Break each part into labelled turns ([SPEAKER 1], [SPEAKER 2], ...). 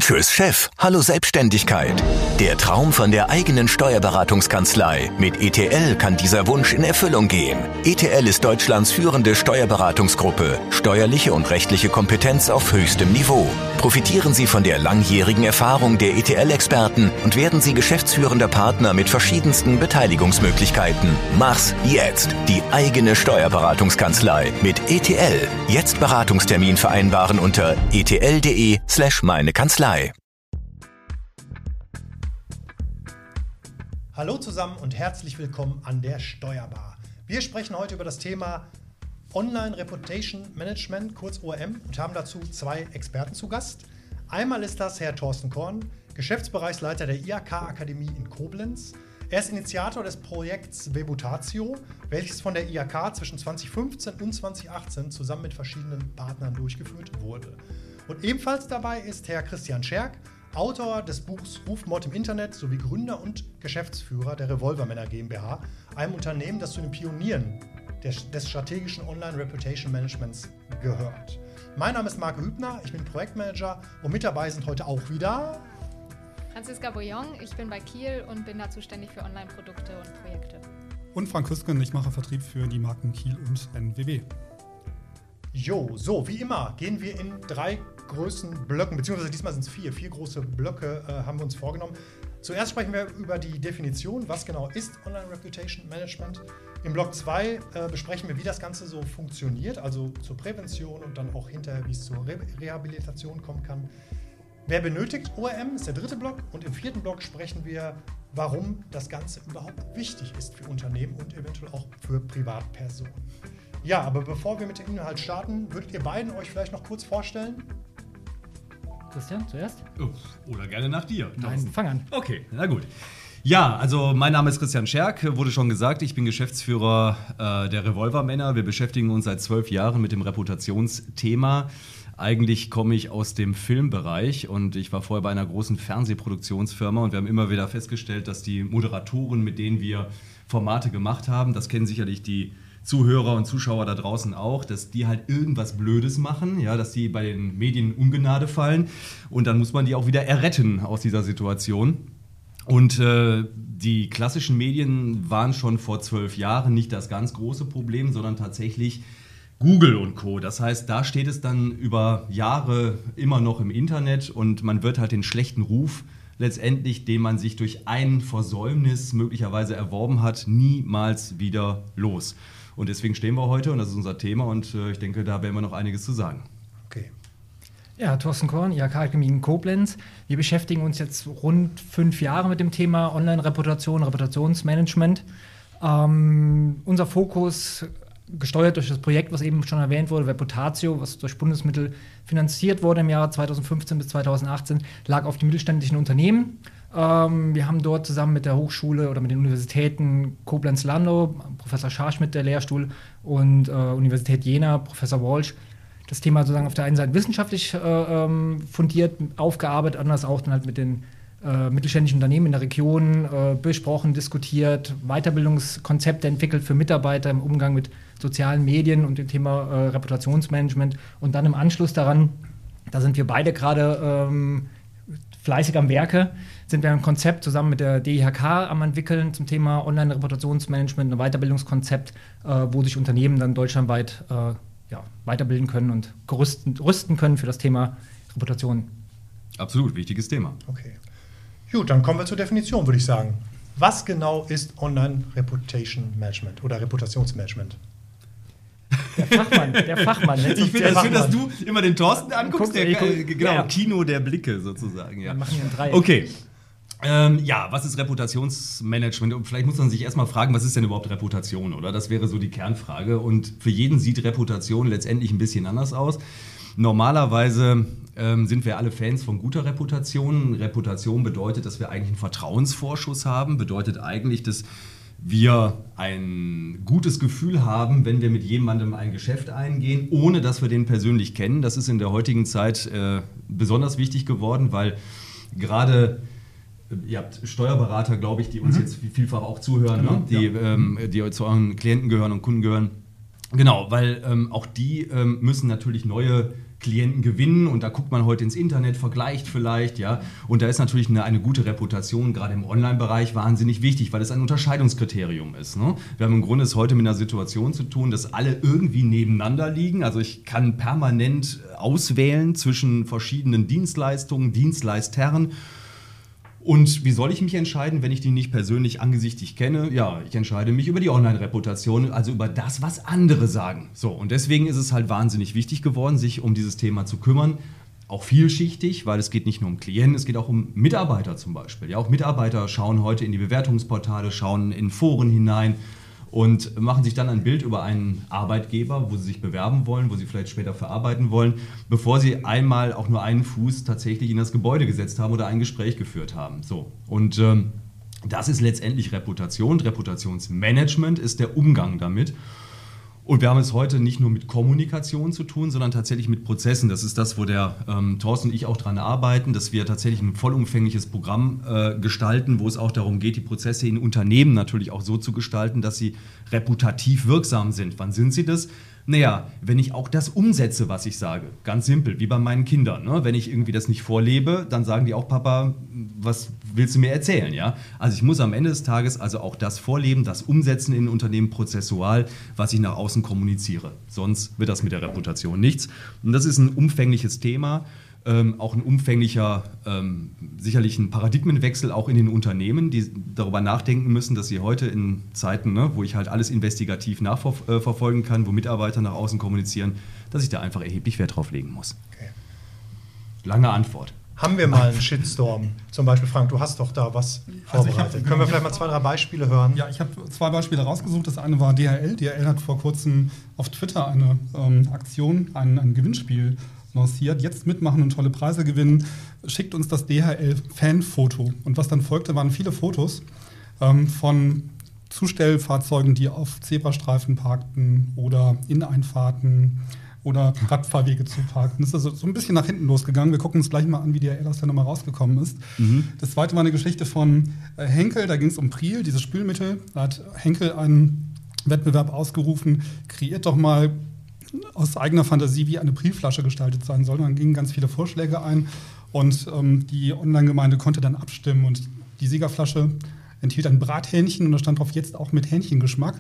[SPEAKER 1] Tschüss Chef, hallo Selbstständigkeit. Der Traum von der eigenen Steuerberatungskanzlei. Mit ETL kann dieser Wunsch in Erfüllung gehen. ETL ist Deutschlands führende Steuerberatungsgruppe. Steuerliche und rechtliche Kompetenz auf höchstem Niveau. Profitieren Sie von der langjährigen Erfahrung der ETL-Experten und werden Sie geschäftsführender Partner mit verschiedensten Beteiligungsmöglichkeiten. Mach's jetzt. Die eigene Steuerberatungskanzlei mit ETL. Jetzt Beratungstermin vereinbaren unter etl.de/meinekanzlei.
[SPEAKER 2] Hallo zusammen und herzlich willkommen an der Steuerbar. Wir sprechen heute über das Thema Online Reputation Management, kurz ORM, und haben dazu zwei Experten zu Gast. Einmal ist das Herr Thorsten Korn, Geschäftsbereichsleiter der IHK-Akademie in Koblenz. Er ist Initiator des Projekts Reputatio, welches von der IHK zwischen 2015 und 2018 zusammen mit verschiedenen Partnern durchgeführt wurde. Und ebenfalls dabei ist Herr Christian Scherk, Autor des Buchs Rufmord im Internet sowie Gründer und Geschäftsführer der Revolvermänner GmbH, einem Unternehmen, das zu den Pionieren des strategischen Online-Reputation-Managements gehört. Mein Name ist Marco Hübner, ich bin Projektmanager und mit dabei sind heute auch wieder
[SPEAKER 3] Franziska Bouillon, ich bin bei Kiel und bin da zuständig für Online-Produkte und Projekte.
[SPEAKER 4] Und Frank Küsken, ich mache Vertrieb für die Marken Kiel und NWW.
[SPEAKER 2] So, wie immer gehen wir in drei großen Blöcken, beziehungsweise diesmal sind es vier große Blöcke haben wir uns vorgenommen. Zuerst sprechen wir über die Definition, was genau ist Online Reputation Management. Im Block 2 besprechen wir, wie das Ganze so funktioniert, also zur Prävention und dann auch hinterher, wie es zur Rehabilitation kommen kann. Wer benötigt ORM, ist der dritte Block, und im vierten Block sprechen wir, warum das Ganze überhaupt wichtig ist für Unternehmen und eventuell auch für Privatpersonen. Ja, aber bevor wir mit dem Inhalt starten, würdet ihr beiden euch vielleicht noch kurz vorstellen?
[SPEAKER 5] Christian, zuerst?
[SPEAKER 6] Oder gerne nach dir.
[SPEAKER 5] Nein, fang an.
[SPEAKER 6] Okay, na gut. Ja, also mein Name ist Christian Scherk, wurde schon gesagt, ich bin Geschäftsführer der Revolvermänner. Wir beschäftigen uns seit 12 Jahren mit dem Reputationsthema. Eigentlich komme ich aus dem Filmbereich und ich war vorher bei einer großen Fernsehproduktionsfirma und wir haben immer wieder festgestellt, dass die Moderatoren, mit denen wir Formate gemacht haben, das kennen sicherlich die Zuhörer und Zuschauer da draußen auch, dass die halt irgendwas Blödes machen, ja, dass die bei den Medien in Ungnade fallen und dann muss man die auch wieder erretten aus dieser Situation. Und die klassischen Medien waren schon vor 12 Jahren nicht das ganz große Problem, sondern tatsächlich Google und Co. Das heißt, da steht es dann über Jahre immer noch im Internet und man wird halt den schlechten Ruf letztendlich, den man sich durch ein Versäumnis möglicherweise erworben hat, niemals wieder los. Und deswegen stehen wir heute und das ist unser Thema und ich denke, da werden wir noch einiges zu sagen.
[SPEAKER 2] Okay.
[SPEAKER 5] Ja, Thorsten Korn, IHK-Akademie in Koblenz. Wir beschäftigen uns jetzt rund 5 Jahre mit dem Thema Online-Reputation, Reputationsmanagement. Unser Fokus, gesteuert durch das Projekt, was eben schon erwähnt wurde, Reputatio, was durch Bundesmittel finanziert wurde im Jahr 2015 bis 2018, lag auf die mittelständischen Unternehmen. Wir haben dort zusammen mit der Hochschule oder mit den Universitäten Koblenz-Landau, Professor Scharschmidt, der Lehrstuhl, und Universität Jena, Professor Walsh, das Thema sozusagen auf der einen Seite wissenschaftlich fundiert, aufgearbeitet, anders auch dann halt mit den mittelständischen Unternehmen in der Region besprochen, diskutiert, Weiterbildungskonzepte entwickelt für Mitarbeiter im Umgang mit sozialen Medien und dem Thema Reputationsmanagement. Und dann im Anschluss daran, da sind wir beide gerade fleißig am Werke, sind wir ein Konzept zusammen mit der DIHK am entwickeln zum Thema Online-Reputationsmanagement, ein Weiterbildungskonzept, wo sich Unternehmen dann deutschlandweit weiterbilden können und rüsten können für das Thema Reputation.
[SPEAKER 6] Absolut, wichtiges Thema.
[SPEAKER 2] Okay. Gut, dann kommen wir zur Definition, würde ich sagen. Was genau ist Online Reputation Management oder Reputationsmanagement?
[SPEAKER 5] Der Fachmann.
[SPEAKER 6] Ich finde das schön, dass du immer den Thorsten anguckst,
[SPEAKER 5] ja.
[SPEAKER 6] Kino der Blicke sozusagen. Ja.
[SPEAKER 5] Wir machen hier ein Dreieck.
[SPEAKER 6] Okay. Was ist Reputationsmanagement? Und vielleicht muss man sich erstmal fragen, was ist denn überhaupt Reputation, oder? Das wäre so die Kernfrage. Und für jeden sieht Reputation letztendlich ein bisschen anders aus. Normalerweise sind wir alle Fans von guter Reputation. Reputation bedeutet, dass wir eigentlich einen Vertrauensvorschuss haben, bedeutet eigentlich, dass wir ein gutes Gefühl haben, wenn wir mit jemandem ein Geschäft eingehen, ohne dass wir den persönlich kennen. Das ist in der heutigen Zeit besonders wichtig geworden, weil gerade ihr habt Steuerberater, glaube ich, die uns jetzt vielfach auch zuhören, genau, ne? Die zu euren Klienten gehören und Kunden gehören. Genau, weil auch die müssen natürlich neue Klienten gewinnen und da guckt man heute ins Internet, vergleicht vielleicht, ja. Und da ist natürlich eine gute Reputation, gerade im Online-Bereich, wahnsinnig wichtig, weil es ein Unterscheidungskriterium ist. Ne? Wir haben im Grunde es heute mit einer Situation zu tun, dass alle irgendwie nebeneinander liegen. Also ich kann permanent auswählen zwischen verschiedenen Dienstleistungen, Dienstleistern. Und wie soll ich mich entscheiden, wenn ich die nicht persönlich angesichtig kenne? Ja, ich entscheide mich über die Online-Reputation, also über das, was andere sagen. So, und deswegen ist es halt wahnsinnig wichtig geworden, sich um dieses Thema zu kümmern. Auch vielschichtig, weil es geht nicht nur um Klienten, es geht auch um Mitarbeiter zum Beispiel. Ja, auch Mitarbeiter schauen heute in die Bewertungsportale, schauen in Foren hinein und machen sich dann ein Bild über einen Arbeitgeber, wo sie sich bewerben wollen, wo sie vielleicht später verarbeiten wollen, bevor sie einmal auch nur einen Fuß tatsächlich in das Gebäude gesetzt haben oder ein Gespräch geführt haben. So. Und das ist letztendlich Reputation. Reputationsmanagement ist der Umgang damit. Und wir haben es heute nicht nur mit Kommunikation zu tun, sondern tatsächlich mit Prozessen. Das ist das, wo der Thorsten und ich auch dran arbeiten, dass wir tatsächlich ein vollumfängliches Programm gestalten, wo es auch darum geht, die Prozesse in Unternehmen natürlich auch so zu gestalten, dass sie reputativ wirksam sind. Wann sind sie das? Naja, wenn ich auch das umsetze, was ich sage. Ganz simpel, wie bei meinen Kindern. Ne? Wenn ich irgendwie das nicht vorlebe, dann sagen die auch, Papa, was willst du mir erzählen? Ja? Also ich muss am Ende des Tages also auch das vorleben, das umsetzen in Unternehmen prozessual, was ich nach außen kommuniziere. Sonst wird das mit der Reputation nichts. Und das ist ein umfängliches Thema. Auch ein umfänglicher, sicherlich ein Paradigmenwechsel auch in den Unternehmen, die darüber nachdenken müssen, dass sie heute in Zeiten, ne, wo ich halt alles investigativ nachverfolgen kann, wo Mitarbeiter nach außen kommunizieren, dass ich da einfach erheblich Wert drauf legen muss.
[SPEAKER 2] Okay.
[SPEAKER 6] Lange Antwort.
[SPEAKER 2] Haben wir mal einen Shitstorm? Zum Beispiel, Frank, du hast doch da was vorbereitet. Können wir vielleicht mal 2, 3 Beispiele hören?
[SPEAKER 4] Ja, ich habe 2 Beispiele rausgesucht. Das eine war DHL. DHL hat vor kurzem auf Twitter eine Aktion, ein Gewinnspiel lanciert. Jetzt mitmachen und tolle Preise gewinnen. Schickt uns das DHL-Fan-Foto. Und was dann folgte, waren viele Fotos von Zustellfahrzeugen, die auf Zebrastreifen parkten oder in Einfahrten oder Radfahrwege zuparkten. Das ist also so ein bisschen nach hinten losgegangen. Wir gucken uns gleich mal an, wie DHL aus der Nummer rausgekommen ist. Das zweite war eine Geschichte von Henkel. Da ging es um Priel, dieses Spülmittel. Da hat Henkel einen Wettbewerb ausgerufen. Kreiert doch mal aus eigener Fantasie, wie eine Prielflasche gestaltet sein soll. Und dann gingen ganz viele Vorschläge ein und die Online-Gemeinde konnte dann abstimmen. Und die Siegerflasche enthielt ein Brathähnchen und da stand drauf jetzt auch mit Hähnchengeschmack.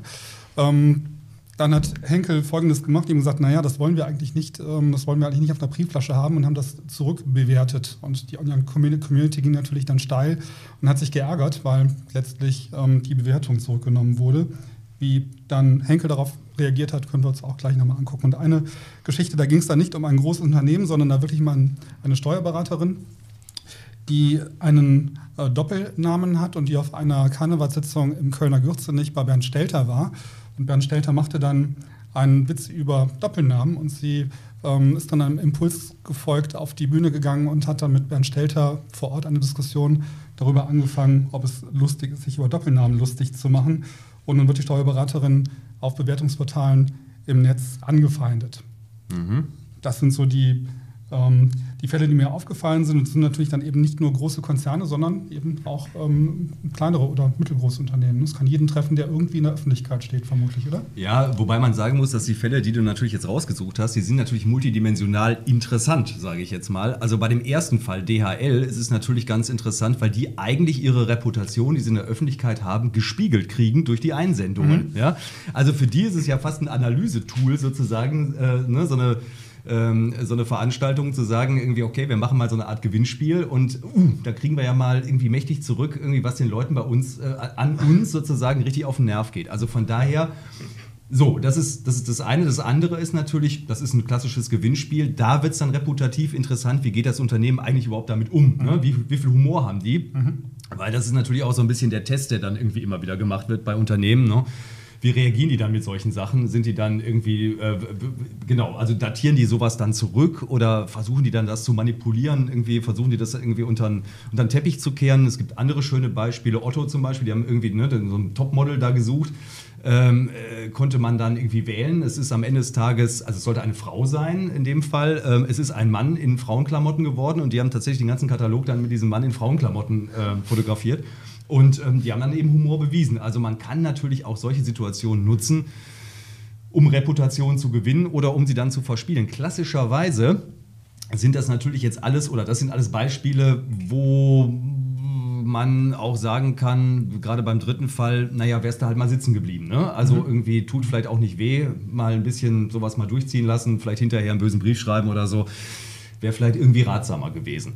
[SPEAKER 4] Dann hat Henkel Folgendes gemacht, ihm gesagt, naja, das wollen wir eigentlich nicht auf einer Prielflasche haben und haben das zurückbewertet. Und die Online-Community ging natürlich dann steil und hat sich geärgert, weil letztlich die Bewertung zurückgenommen wurde. Wie dann Henkel darauf reagiert hat, können wir uns auch gleich nochmal angucken. Und eine Geschichte, da ging es dann nicht um ein großes Unternehmen, sondern da wirklich mal eine Steuerberaterin, die einen Doppelnamen hat und die auf einer Karnevalssitzung im Kölner Gürzenich bei Bernd Stelter war. Und Bernd Stelter machte dann einen Witz über Doppelnamen und sie ist dann einem Impuls gefolgt, auf die Bühne gegangen und hat dann mit Bernd Stelter vor Ort eine Diskussion darüber angefangen, ob es lustig ist, sich über Doppelnamen lustig zu machen. Und dann wird die Steuerberaterin auf Bewertungsportalen im Netz angefeindet. Das sind so die Fälle, die mir aufgefallen sind. Und es sind natürlich dann eben nicht nur große Konzerne, sondern eben auch kleinere oder mittelgroße Unternehmen. Das kann jeden treffen, der irgendwie in der Öffentlichkeit steht, vermutlich, oder?
[SPEAKER 6] Ja, wobei man sagen muss, dass die Fälle, die du natürlich jetzt rausgesucht hast, die sind natürlich multidimensional interessant, sage ich jetzt mal. Also bei dem ersten Fall, DHL, ist es natürlich ganz interessant, weil die eigentlich ihre Reputation, die sie in der Öffentlichkeit haben, gespiegelt kriegen durch die Einsendungen. Ja? Also für die ist es ja fast ein Analysetool sozusagen, so eine Veranstaltung zu sagen, irgendwie, okay, wir machen mal so eine Art Gewinnspiel und da kriegen wir ja mal irgendwie mächtig zurück, irgendwie, was den Leuten bei uns, an uns sozusagen richtig auf den Nerv geht. Also von daher, so, das ist das eine. Das andere ist natürlich, das ist ein klassisches Gewinnspiel, da wird es dann reputativ interessant, wie geht das Unternehmen eigentlich überhaupt damit um? Ne? Wie viel Humor haben die? Weil das ist natürlich auch so ein bisschen der Test, der dann irgendwie immer wieder gemacht wird bei Unternehmen, ne? Wie reagieren die dann mit solchen Sachen? Sind die dann irgendwie, also datieren die sowas dann zurück oder versuchen die dann das zu manipulieren? Irgendwie versuchen die das irgendwie unter den Teppich zu kehren? Es gibt andere schöne Beispiele. Otto zum Beispiel, die haben irgendwie so ein Topmodel da gesucht. Konnte man dann irgendwie wählen. Es ist am Ende des Tages, also es sollte eine Frau sein in dem Fall. Es ist ein Mann in Frauenklamotten geworden und die haben tatsächlich den ganzen Katalog dann mit diesem Mann in Frauenklamotten fotografiert. Und die haben dann eben Humor bewiesen. Also man kann natürlich auch solche Situationen nutzen, um Reputation zu gewinnen oder um sie dann zu verspielen. Klassischerweise sind das natürlich jetzt alles, oder das sind alles Beispiele, wo man auch sagen kann, gerade beim dritten Fall, naja, wärst du halt mal sitzen geblieben. Ne? Also irgendwie tut vielleicht auch nicht weh, mal ein bisschen sowas mal durchziehen lassen, vielleicht hinterher einen bösen Brief schreiben oder so, wäre vielleicht irgendwie ratsamer gewesen.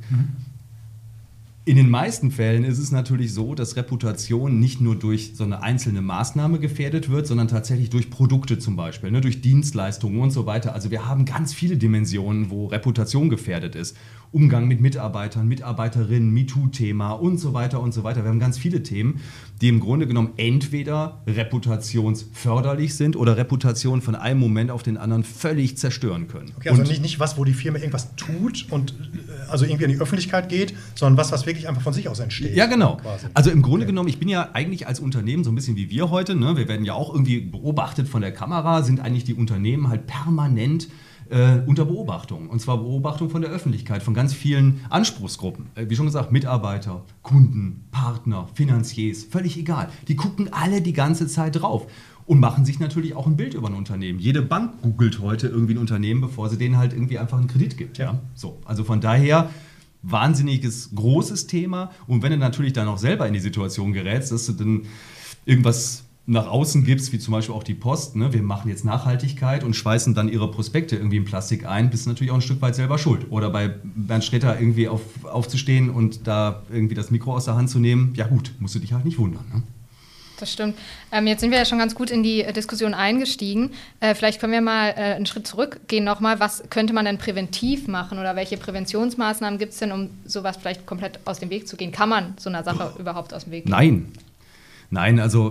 [SPEAKER 6] In den meisten Fällen ist es natürlich so, dass Reputation nicht nur durch so eine einzelne Maßnahme gefährdet wird, sondern tatsächlich durch Produkte zum Beispiel, ne, durch Dienstleistungen und so weiter. Also wir haben ganz viele Dimensionen, wo Reputation gefährdet ist. Umgang mit Mitarbeitern, Mitarbeiterinnen, MeToo-Thema und so weiter und so weiter. Wir haben ganz viele Themen, die im Grunde genommen entweder reputationsförderlich sind oder Reputation von einem Moment auf den anderen völlig zerstören können.
[SPEAKER 2] Okay, also nicht was, wo die Firma irgendwas tut und also irgendwie in die Öffentlichkeit geht, sondern was wirklich einfach von sich aus entsteht.
[SPEAKER 6] Ja, genau.
[SPEAKER 2] Quasi.
[SPEAKER 6] Also im Grunde genommen, ich bin ja eigentlich als Unternehmen so ein bisschen wie wir heute, ne? Wir werden ja auch irgendwie beobachtet von der Kamera, sind eigentlich die Unternehmen halt permanent unter Beobachtung. Und zwar Beobachtung von der Öffentlichkeit, von ganz vielen Anspruchsgruppen. Wie schon gesagt, Mitarbeiter, Kunden, Partner, Finanziers, völlig egal. Die gucken alle die ganze Zeit drauf und machen sich natürlich auch ein Bild über ein Unternehmen. Jede Bank googelt heute irgendwie ein Unternehmen, bevor sie denen halt irgendwie einfach einen Kredit gibt. Ja. So, also von daher wahnsinniges, großes Thema. Und wenn du natürlich dann auch selber in die Situation gerätst, dass du dann irgendwas nach außen gibst, wie zum Beispiel auch die Post, ne? Wir machen jetzt Nachhaltigkeit und schweißen dann ihre Prospekte irgendwie in Plastik ein, bist du natürlich auch ein Stück weit selber schuld. Oder bei Bernd Sträter irgendwie aufzustehen und da irgendwie das Mikro aus der Hand zu nehmen, ja gut, musst du dich halt nicht wundern. Ne?
[SPEAKER 3] Das stimmt. Jetzt sind wir ja schon ganz gut in die Diskussion eingestiegen. Vielleicht können wir mal einen Schritt zurückgehen nochmal. Was könnte man denn präventiv machen oder welche Präventionsmaßnahmen gibt es denn, um sowas vielleicht komplett aus dem Weg zu gehen? Kann man so einer Sache überhaupt aus dem Weg gehen?
[SPEAKER 6] Nein, also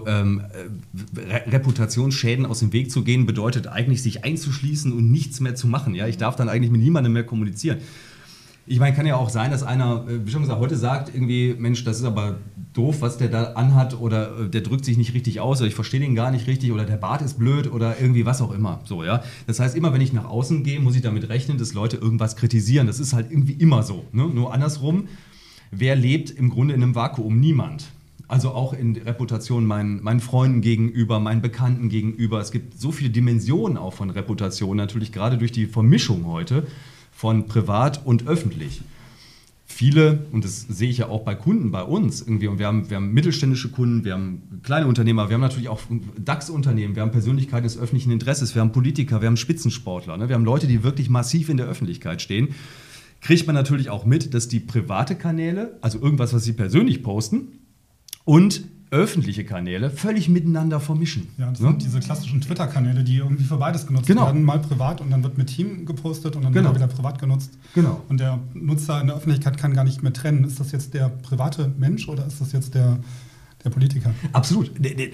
[SPEAKER 6] Reputationsschäden aus dem Weg zu gehen, bedeutet eigentlich, sich einzuschließen und nichts mehr zu machen. Ja? Ich darf dann eigentlich mit niemandem mehr kommunizieren. Ich meine, kann ja auch sein, dass einer, wie schon gesagt, heute sagt irgendwie, Mensch, das ist aber doof, was der da anhat, oder der drückt sich nicht richtig aus, oder ich verstehe den gar nicht richtig, oder der Bart ist blöd, oder irgendwie was auch immer. So, ja? Das heißt, immer wenn ich nach außen gehe, muss ich damit rechnen, dass Leute irgendwas kritisieren. Das ist halt irgendwie immer so. Ne? Nur andersrum, wer lebt im Grunde in einem Vakuum? Niemand. Also auch in Reputation meinen Freunden gegenüber, meinen Bekannten gegenüber. Es gibt so viele Dimensionen auch von Reputation, natürlich gerade durch die Vermischung heute von privat und öffentlich. Viele, und das sehe ich ja auch bei Kunden bei uns irgendwie, und wir haben mittelständische Kunden, wir haben kleine Unternehmer, wir haben natürlich auch DAX-Unternehmen, wir haben Persönlichkeiten des öffentlichen Interesses, wir haben Politiker, wir haben Spitzensportler, ne? Wir haben Leute, die wirklich massiv in der Öffentlichkeit stehen. Kriegt man natürlich auch mit, dass die private Kanäle, also irgendwas, was sie persönlich posten, und öffentliche Kanäle völlig miteinander vermischen.
[SPEAKER 4] Ja, das sind diese klassischen Twitter-Kanäle, die irgendwie für beides genutzt werden. Mal privat und dann wird mit Team gepostet und dann wieder privat genutzt. Genau. Und der Nutzer in der Öffentlichkeit kann gar nicht mehr trennen. Ist das jetzt der private Mensch oder ist das jetzt der Politiker? Absolut.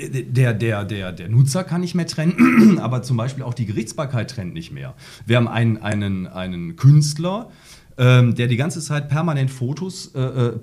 [SPEAKER 6] Der Nutzer kann nicht mehr trennen, aber zum Beispiel auch die Gerichtsbarkeit trennt nicht mehr. Wir haben einen Künstler, der die ganze Zeit permanent Fotos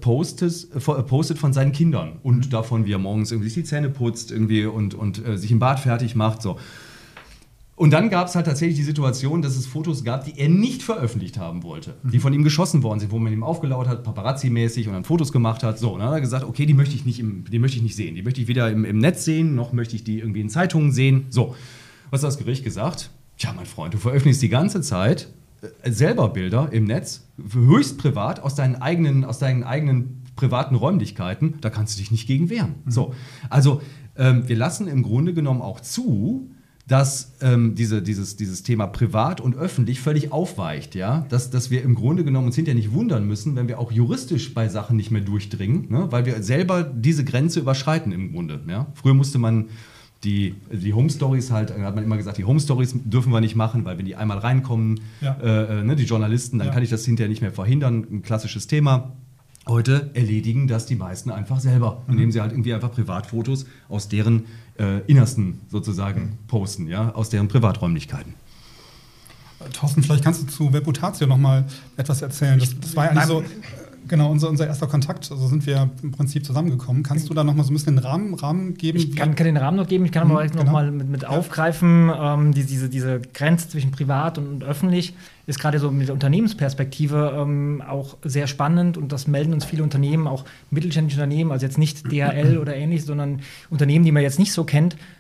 [SPEAKER 6] postet von seinen Kindern und davon, wie er morgens irgendwie sich die Zähne putzt irgendwie und sich im Bad fertig macht. So. Und dann gab es halt tatsächlich die Situation, dass es Fotos gab, die er nicht veröffentlicht haben wollte, die von ihm geschossen worden sind, wo man ihm aufgelauert hat, Paparazzi-mäßig, und dann Fotos gemacht hat. So, und dann hat er gesagt, okay, die möchte ich nicht sehen. Die möchte ich weder im Netz sehen, noch möchte ich die irgendwie in Zeitungen sehen. So, was hat das Gericht gesagt? Ja, mein Freund, du veröffentlichst die ganze Zeit selber Bilder im Netz, höchst privat, aus deinen eigenen privaten Räumlichkeiten, da kannst du dich nicht gegen wehren. So, also wir lassen im Grunde genommen auch zu, dass dieses Thema privat und öffentlich völlig aufweicht, ja? Dass wir im Grunde genommen uns hinterher nicht wundern müssen, wenn wir auch juristisch bei Sachen nicht mehr durchdringen, ne? Weil wir selber diese Grenze überschreiten im Grunde. Ja? Früher musste man die Home Stories halt, hat man immer gesagt, die Home Stories dürfen wir nicht machen, weil wenn die einmal reinkommen, die Journalisten, dann kann ich das hinterher nicht mehr verhindern. Ein klassisches Thema. Heute erledigen das die meisten einfach selber, indem sie halt irgendwie einfach Privatfotos aus deren Innersten sozusagen posten, ja, aus deren Privaträumlichkeiten.
[SPEAKER 4] Thorsten, vielleicht kannst du zu Reputatio noch mal etwas erzählen. Das war ja eigentlich so genau unser erster Kontakt. Also sind wir im Prinzip zusammengekommen. Kannst du da noch mal so ein bisschen den Rahmen geben? Ich
[SPEAKER 5] kann den Rahmen noch geben. Ich kann aber noch mal mit aufgreifen. Diese Grenze zwischen privat und öffentlich ist gerade so mit der Unternehmensperspektive auch sehr spannend. Und das melden uns viele Unternehmen, auch mittelständische Unternehmen, also jetzt nicht DHL oder ähnlich, sondern Unternehmen, die man jetzt nicht so kennt.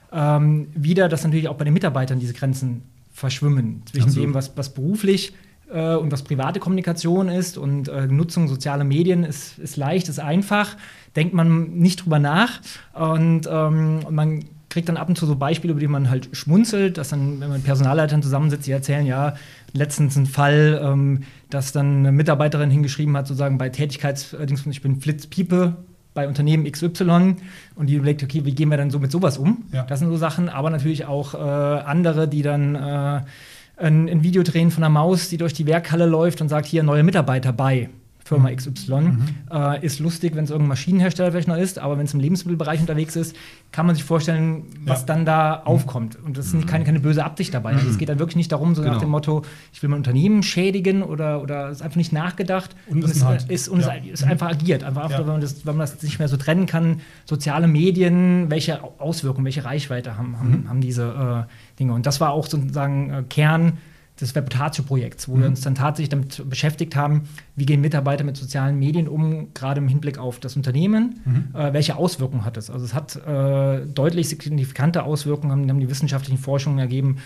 [SPEAKER 5] wieder, dass natürlich auch bei den Mitarbeitern diese Grenzen verschwimmen zwischen dem, was beruflich und was private Kommunikation ist und Nutzung sozialer Medien ist leicht, ist einfach, denkt man nicht drüber nach und man kriegt dann ab und zu so Beispiele, über die man halt schmunzelt, dass dann, wenn man mit Personalleitern zusammensitzt, die erzählen, ja, letztens ein Fall, dass dann eine Mitarbeiterin hingeschrieben hat, sozusagen bei Tätigkeitsdings, ich bin Flitzpiepe bei Unternehmen XY und die überlegt, okay, wie gehen wir dann so mit sowas um? Ja. Das sind so Sachen, aber natürlich auch andere, die dann ein Video drehen von einer Maus, die durch die Werkhalle läuft und sagt, hier, neue Mitarbeiter bei Firma XY. Ist lustig, wenn es irgendein Maschinenhersteller vielleicht noch ist, aber wenn es im Lebensmittelbereich unterwegs ist, kann man sich vorstellen, was dann da aufkommt. Und das ist keine böse Absicht dabei. Also es geht dann wirklich nicht darum, so nach dem Motto, ich will mein Unternehmen schädigen oder es ist einfach nicht nachgedacht. Und es ist einfach agiert. Einfach, wenn man das nicht mehr so trennen kann, soziale Medien, welche Auswirkungen, welche Reichweite haben diese Dinge. Und das war auch sozusagen Kern des Reputatio-Projekts, wo wir uns dann tatsächlich damit beschäftigt haben, wie gehen Mitarbeiter mit sozialen Medien um, gerade im Hinblick auf das Unternehmen, welche Auswirkungen hat es? Also es hat deutlich signifikante Auswirkungen, haben die wissenschaftlichen Forschungen ergeben,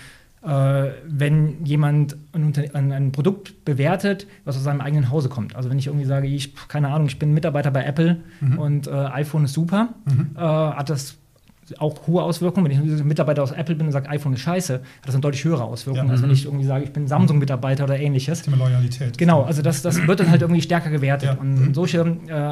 [SPEAKER 5] wenn jemand ein Produkt bewertet, was aus seinem eigenen Hause kommt. Also wenn ich irgendwie sage, ich bin Mitarbeiter bei Apple und iPhone ist super, hat das auch hohe Auswirkungen. Wenn ich ein Mitarbeiter aus Apple bin und sage, iPhone ist scheiße, hat das eine deutlich höhere Auswirkung, als wenn ich irgendwie sage, ich bin Samsung-Mitarbeiter oder ähnliches.
[SPEAKER 4] Thema Loyalität.
[SPEAKER 5] Genau, also das wird dann halt irgendwie stärker gewertet. Ja. Und solche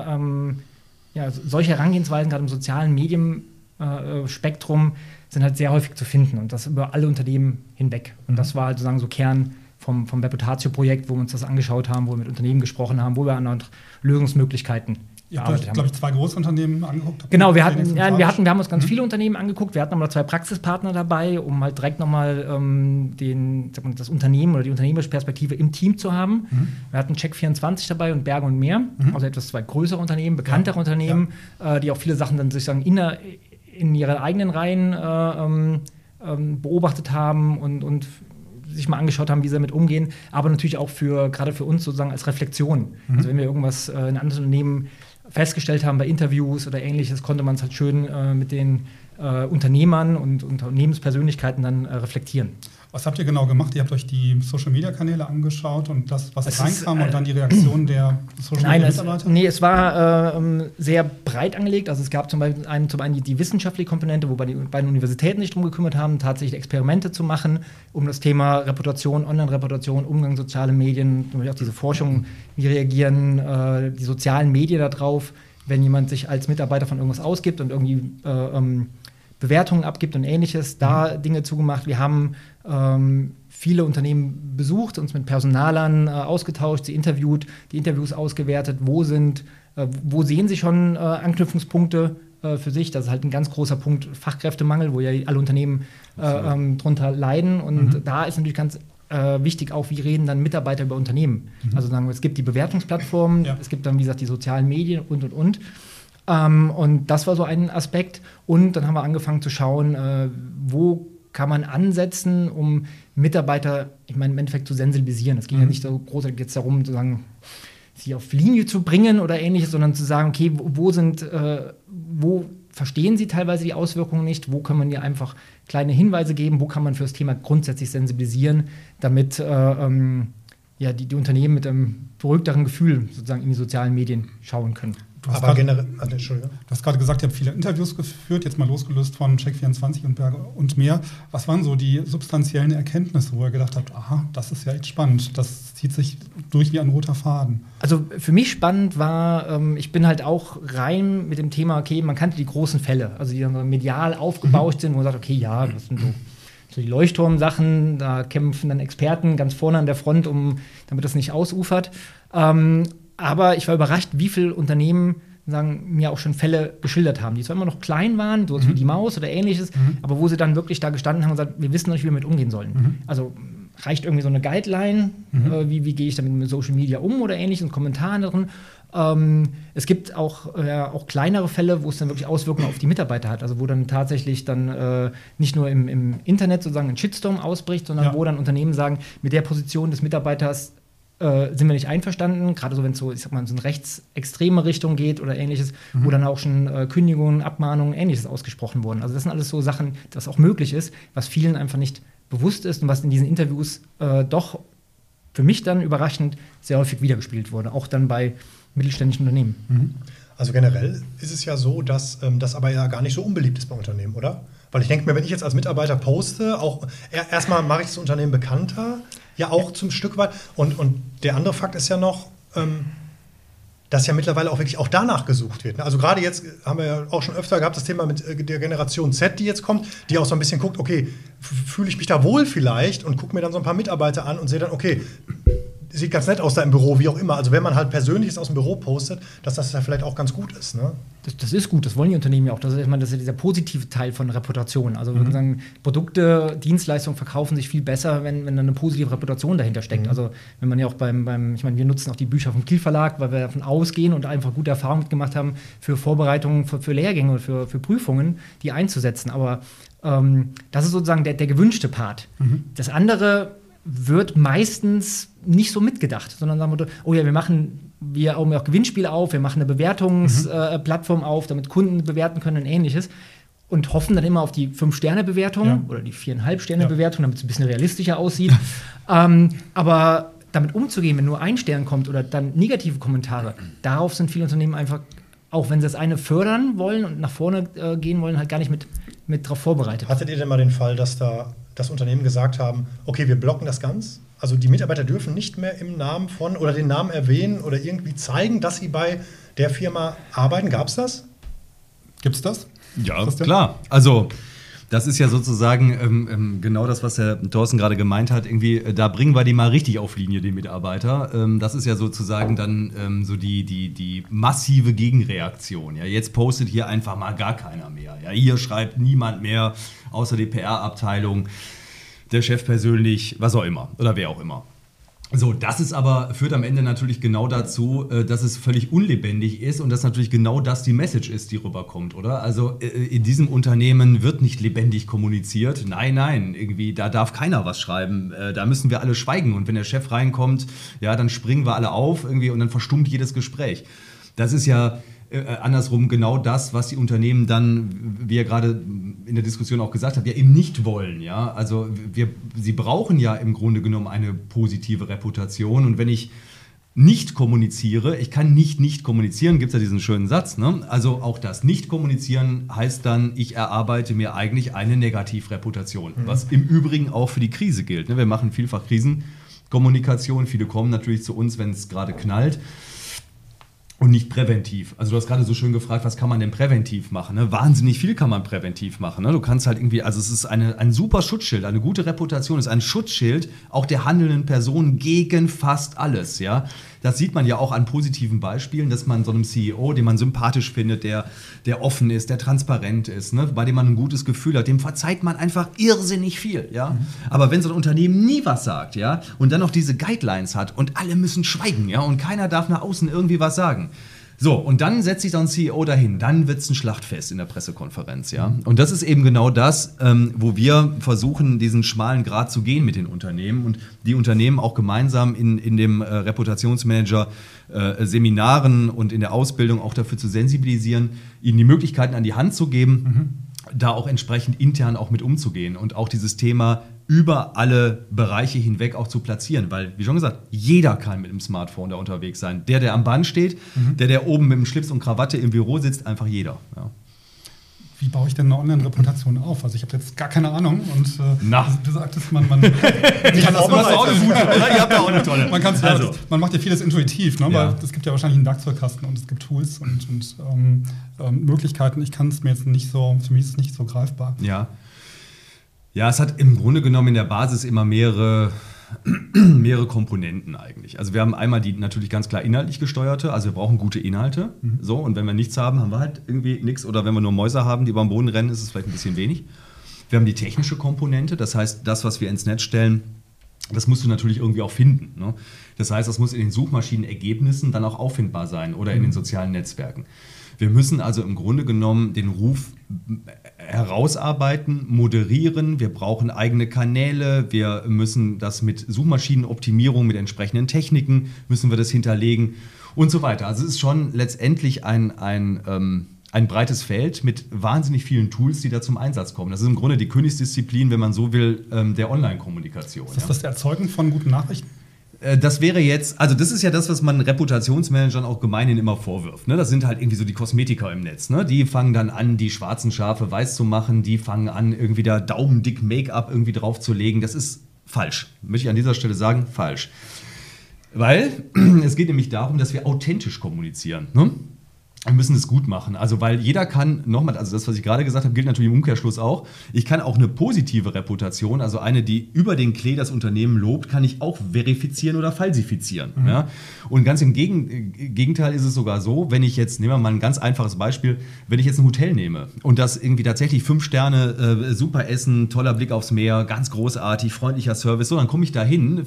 [SPEAKER 5] Herangehensweisen, gerade im sozialen Medienspektrum, sind halt sehr häufig zu finden und das über alle Unternehmen hinweg. Und das war halt sozusagen so Kern vom Reputatio-Projekt, wo wir uns das angeschaut haben, wo wir mit Unternehmen gesprochen haben, wo wir an Lösungsmöglichkeiten
[SPEAKER 4] Ihr habt, glaube ich, 2 Großunternehmen angeguckt.
[SPEAKER 5] Genau, wir haben uns ganz viele Unternehmen angeguckt. Wir hatten nochmal 2 Praxispartner dabei, um halt direkt nochmal das Unternehmen oder die unternehmerische Perspektive im Team zu haben. Wir hatten Check24 dabei und Berge und Meer, also etwas 2 größere Unternehmen, bekanntere Unternehmen, die auch viele Sachen dann sozusagen in ihren eigenen Reihen beobachtet haben und sich mal angeschaut haben, wie sie damit umgehen, aber natürlich auch gerade für uns sozusagen als Reflexion. Also wenn wir irgendwas in anderen Unternehmen festgestellt haben bei Interviews oder Ähnliches, konnte man es halt schön mit den Unternehmern und Unternehmenspersönlichkeiten dann reflektieren.
[SPEAKER 4] Was habt ihr genau gemacht? Ihr habt euch die Social-Media-Kanäle angeschaut und das, was reinkam und dann die Reaktion der Social-Media-Mitarbeiter?
[SPEAKER 5] Es war sehr breit angelegt. Also es gab zum einen die wissenschaftliche Komponente, wobei die beiden Universitäten sich darum gekümmert haben, tatsächlich Experimente zu machen, um das Thema Reputation, Online-Reputation, Umgang soziale Medien, auch diese Forschung, wie reagieren die sozialen Medien darauf, wenn jemand sich als Mitarbeiter von irgendwas ausgibt und irgendwie Bewertungen abgibt und Ähnliches, da Dinge zugemacht. Wir haben viele Unternehmen besucht, uns mit Personalern ausgetauscht, sie interviewt, die Interviews ausgewertet, wo sehen sie schon Anknüpfungspunkte für sich. Das ist halt ein ganz großer Punkt Fachkräftemangel, wo ja alle Unternehmen drunter leiden. Und da ist natürlich ganz wichtig auch, wie reden dann Mitarbeiter über Unternehmen. Also sagen wir, es gibt die Bewertungsplattformen, es gibt dann, wie gesagt, die sozialen Medien und. Und das war so ein Aspekt. Und dann haben wir angefangen zu schauen, wo kann man ansetzen, um Mitarbeiter, im Endeffekt zu sensibilisieren. Es ging ja nicht so groß jetzt darum, sozusagen, sie auf Linie zu bringen oder Ähnliches, sondern zu sagen, okay, wo verstehen sie teilweise die Auswirkungen nicht, wo kann man ihr einfach kleine Hinweise geben, wo kann man für das Thema grundsätzlich sensibilisieren, damit die Unternehmen mit einem beruhigteren Gefühl sozusagen in die sozialen Medien schauen können.
[SPEAKER 4] Du hast gerade gesagt, ihr habt viele Interviews geführt, jetzt mal losgelöst von Check24 und Berge und Meer. Was waren so die substanziellen Erkenntnisse, wo ihr gedacht habt, aha, das ist ja echt spannend, das zieht sich durch wie ein roter Faden?
[SPEAKER 5] Also für mich spannend war, ich bin halt auch rein mit dem Thema, okay, man kannte die großen Fälle, also die dann medial aufgebauscht sind, wo man sagt, okay, ja, das sind so die Leuchtturmsachen, da kämpfen dann Experten ganz vorne an der Front, damit das nicht ausufert. Aber ich war überrascht, wie viele Unternehmen mir auch schon Fälle geschildert haben, die zwar immer noch klein waren, so wie die Maus oder Ähnliches, aber wo sie dann wirklich da gestanden haben und gesagt, wir wissen noch nicht, wie wir damit umgehen sollen. Also reicht irgendwie so eine Guideline, wie gehe ich damit mit Social Media um oder Ähnliches und Kommentare drin. Es gibt auch kleinere Fälle, wo es dann wirklich Auswirkungen auf die Mitarbeiter hat, also wo dann tatsächlich dann nicht nur im Internet sozusagen ein Shitstorm ausbricht, sondern wo dann Unternehmen sagen, mit der Position des Mitarbeiters sind wir nicht einverstanden, gerade so, wenn es so, ich sag mal, in so eine rechtsextreme Richtung geht oder ähnliches, wo dann auch schon Kündigungen, Abmahnungen, ähnliches ausgesprochen wurden. Also das sind alles so Sachen, das auch möglich ist, was vielen einfach nicht bewusst ist und was in diesen Interviews doch für mich dann überraschend sehr häufig wiedergespielt wurde, auch dann bei mittelständischen Unternehmen.
[SPEAKER 2] Also generell ist es ja so, dass das aber ja gar nicht so unbeliebt ist bei Unternehmen, oder? Weil ich denke mir, wenn ich jetzt als Mitarbeiter poste, auch erstmal mache ich das Unternehmen bekannter, ja auch zum Stück weit. Und der andere Fakt ist ja noch, dass ja mittlerweile auch wirklich auch danach gesucht wird. Also gerade jetzt haben wir ja auch schon öfter gehabt, das Thema mit der Generation Z, die jetzt kommt, die auch so ein bisschen guckt, okay, fühle ich mich da wohl vielleicht und gucke mir dann so ein paar Mitarbeiter an und sehe dann, okay, sieht ganz nett aus da im Büro, wie auch immer. Also wenn man halt Persönliches aus dem Büro postet, dass das ja vielleicht auch ganz gut ist, ne?
[SPEAKER 5] Das ist gut, das wollen die Unternehmen ja auch. Das ist ja dieser positive Teil von Reputation. Also wir sagen, Produkte, Dienstleistungen verkaufen sich viel besser, wenn dann eine positive Reputation dahinter steckt. Also wenn man ja auch ich meine, wir nutzen auch die Bücher vom Kiel Verlag, weil wir davon ausgehen und einfach gute Erfahrungen mitgemacht haben, für Vorbereitungen, für Lehrgänge und für Prüfungen, die einzusetzen. Aber das ist sozusagen der gewünschte Part. Das andere wird meistens nicht so mitgedacht, sondern sagen wir, oh ja, wir machen auch Gewinnspiele auf, wir machen eine Bewertungsplattform auf, damit Kunden bewerten können und ähnliches und hoffen dann immer auf die 5-Sterne-Bewertung oder die 4,5-Sterne-Bewertung, damit es ein bisschen realistischer aussieht. Aber damit umzugehen, wenn nur ein Stern kommt oder dann negative Kommentare, darauf sind viele Unternehmen einfach, auch wenn sie das eine fördern wollen und nach vorne gehen wollen, halt gar nicht mit drauf vorbereitet.
[SPEAKER 2] Hattet ihr denn mal den Fall, dass da das Unternehmen gesagt haben, okay, wir blocken das ganz? Also die Mitarbeiter dürfen nicht mehr im Namen von oder den Namen erwähnen oder irgendwie zeigen, dass sie bei der Firma arbeiten. Gab es das?
[SPEAKER 4] Gibt's das?
[SPEAKER 6] Ja, klar. Also das ist ja sozusagen genau das, was der Thorsten gerade gemeint hat. Irgendwie, da bringen wir die mal richtig auf Linie, die Mitarbeiter. Das ist ja sozusagen dann so die massive Gegenreaktion. Ja, jetzt postet hier einfach mal gar keiner mehr. Ja, hier schreibt niemand mehr, außer die PR-Abteilung, der Chef persönlich, was auch immer oder wer auch immer. So, führt am Ende natürlich genau dazu, dass es völlig unlebendig ist und dass natürlich genau das die Message ist, die rüberkommt, oder? Also in diesem Unternehmen wird nicht lebendig kommuniziert. Nein, irgendwie, da darf keiner was schreiben. Da müssen wir alle schweigen und wenn der Chef reinkommt, ja, dann springen wir alle auf irgendwie und dann verstummt jedes Gespräch. Das ist ja andersrum genau das, was die Unternehmen dann, wie ihr gerade in der Diskussion auch gesagt habt, ja eben nicht wollen. Ja? Also sie brauchen ja im Grunde genommen eine positive Reputation und wenn ich nicht kommuniziere, ich kann nicht kommunizieren, gibt es ja diesen schönen Satz, ne? Also auch das Nicht-Kommunizieren heißt dann, ich erarbeite mir eigentlich eine Negativreputation, was im Übrigen auch für die Krise gilt. Ne? Wir machen vielfach Krisenkommunikation, viele kommen natürlich zu uns, wenn es gerade knallt. Und nicht präventiv. Also du hast gerade so schön gefragt, was kann man denn präventiv machen? Ne? Wahnsinnig viel kann man präventiv machen. Ne? Du kannst halt irgendwie, also es ist ein super Schutzschild, eine gute Reputation ist ein Schutzschild auch der handelnden Person gegen fast alles. Ja? Das sieht man ja auch an positiven Beispielen, dass man so einem CEO, den man sympathisch findet, der offen ist, der transparent ist, ne? Bei dem man ein gutes Gefühl hat, dem verzeiht man einfach irrsinnig viel. Ja? Aber wenn so ein Unternehmen nie was sagt, ja, und dann noch diese Guidelines hat und alle müssen schweigen, ja, und keiner darf nach außen irgendwie was sagen. So, und dann setzt sich so ein CEO dahin, dann wird es ein Schlachtfest in der Pressekonferenz, ja. Und das ist eben genau das, wo wir versuchen, diesen schmalen Grat zu gehen mit den Unternehmen und die Unternehmen auch gemeinsam in dem Reputationsmanager Seminaren und in der Ausbildung auch dafür zu sensibilisieren, ihnen die Möglichkeiten an die Hand zu geben, da auch entsprechend intern auch mit umzugehen und auch dieses Thema über alle Bereiche hinweg auch zu platzieren, weil, wie schon gesagt, jeder kann mit dem Smartphone da unterwegs sein. Der am Band steht, der oben mit dem Schlips und Krawatte im Büro sitzt, einfach jeder. Ja.
[SPEAKER 4] Wie baue ich denn eine Online-Reputation auf? Also ich habe jetzt gar keine Ahnung und du sagtest, man kann das
[SPEAKER 6] auch eine gute, oder? Ihr habt da auch eine tolle.
[SPEAKER 4] Man macht ja vieles intuitiv, ne?
[SPEAKER 6] Ja.
[SPEAKER 4] Weil es gibt ja wahrscheinlich einen Werkzeugkasten und es gibt Tools und Möglichkeiten. Ich kann es mir jetzt nicht so, für mich ist es nicht so greifbar.
[SPEAKER 6] Ja, es hat im Grunde genommen in der Basis immer mehrere Komponenten eigentlich. Also wir haben einmal die natürlich ganz klar inhaltlich gesteuerte, also wir brauchen gute Inhalte. So, und wenn wir nichts haben, haben wir halt irgendwie nichts. Oder wenn wir nur Mäuse haben, die über den Boden rennen, ist es vielleicht ein bisschen wenig. Wir haben die technische Komponente, das heißt, das, was wir ins Netz stellen, Das musst du natürlich irgendwie auch finden. Ne? Das heißt, das muss in den Suchmaschinenergebnissen dann auch auffindbar sein oder in den sozialen Netzwerken. Wir müssen also im Grunde genommen den Ruf herausarbeiten, moderieren. Wir brauchen eigene Kanäle. Wir müssen das mit Suchmaschinenoptimierung, mit entsprechenden Techniken, müssen wir das hinterlegen und so weiter. Also es ist schon letztendlich ein breites Feld mit wahnsinnig vielen Tools, die da zum Einsatz kommen. Das ist im Grunde die Königsdisziplin, wenn man so will, der Online-Kommunikation.
[SPEAKER 4] Ist das Erzeugen von guten Nachrichten?
[SPEAKER 6] Das wäre jetzt, also das ist ja das, was man Reputationsmanagern auch gemeinhin immer vorwirft. Ne? Das sind halt irgendwie so die Kosmetiker im Netz. Ne? Die fangen dann an, die schwarzen Schafe weiß zu machen. Die fangen an, irgendwie da daumendick Make-up irgendwie draufzulegen. Das ist falsch. Möchte ich an dieser Stelle sagen, falsch. Weil es geht nämlich darum, dass wir authentisch kommunizieren. Ne? Wir müssen es gut machen. Also, weil jeder kann, nochmal, also das, was ich gerade gesagt habe, gilt natürlich im Umkehrschluss auch. Ich kann auch eine positive Reputation, also eine, die über den Klee das Unternehmen lobt, kann ich auch verifizieren oder falsifizieren. Mhm. Ja? Und ganz im Gegenteil ist es sogar so, wenn ich jetzt, nehmen wir mal ein ganz einfaches Beispiel, wenn ich jetzt ein Hotel nehme und das irgendwie tatsächlich 5 Sterne, super Essen, toller Blick aufs Meer, ganz großartig, freundlicher Service, so, dann komme ich da hin,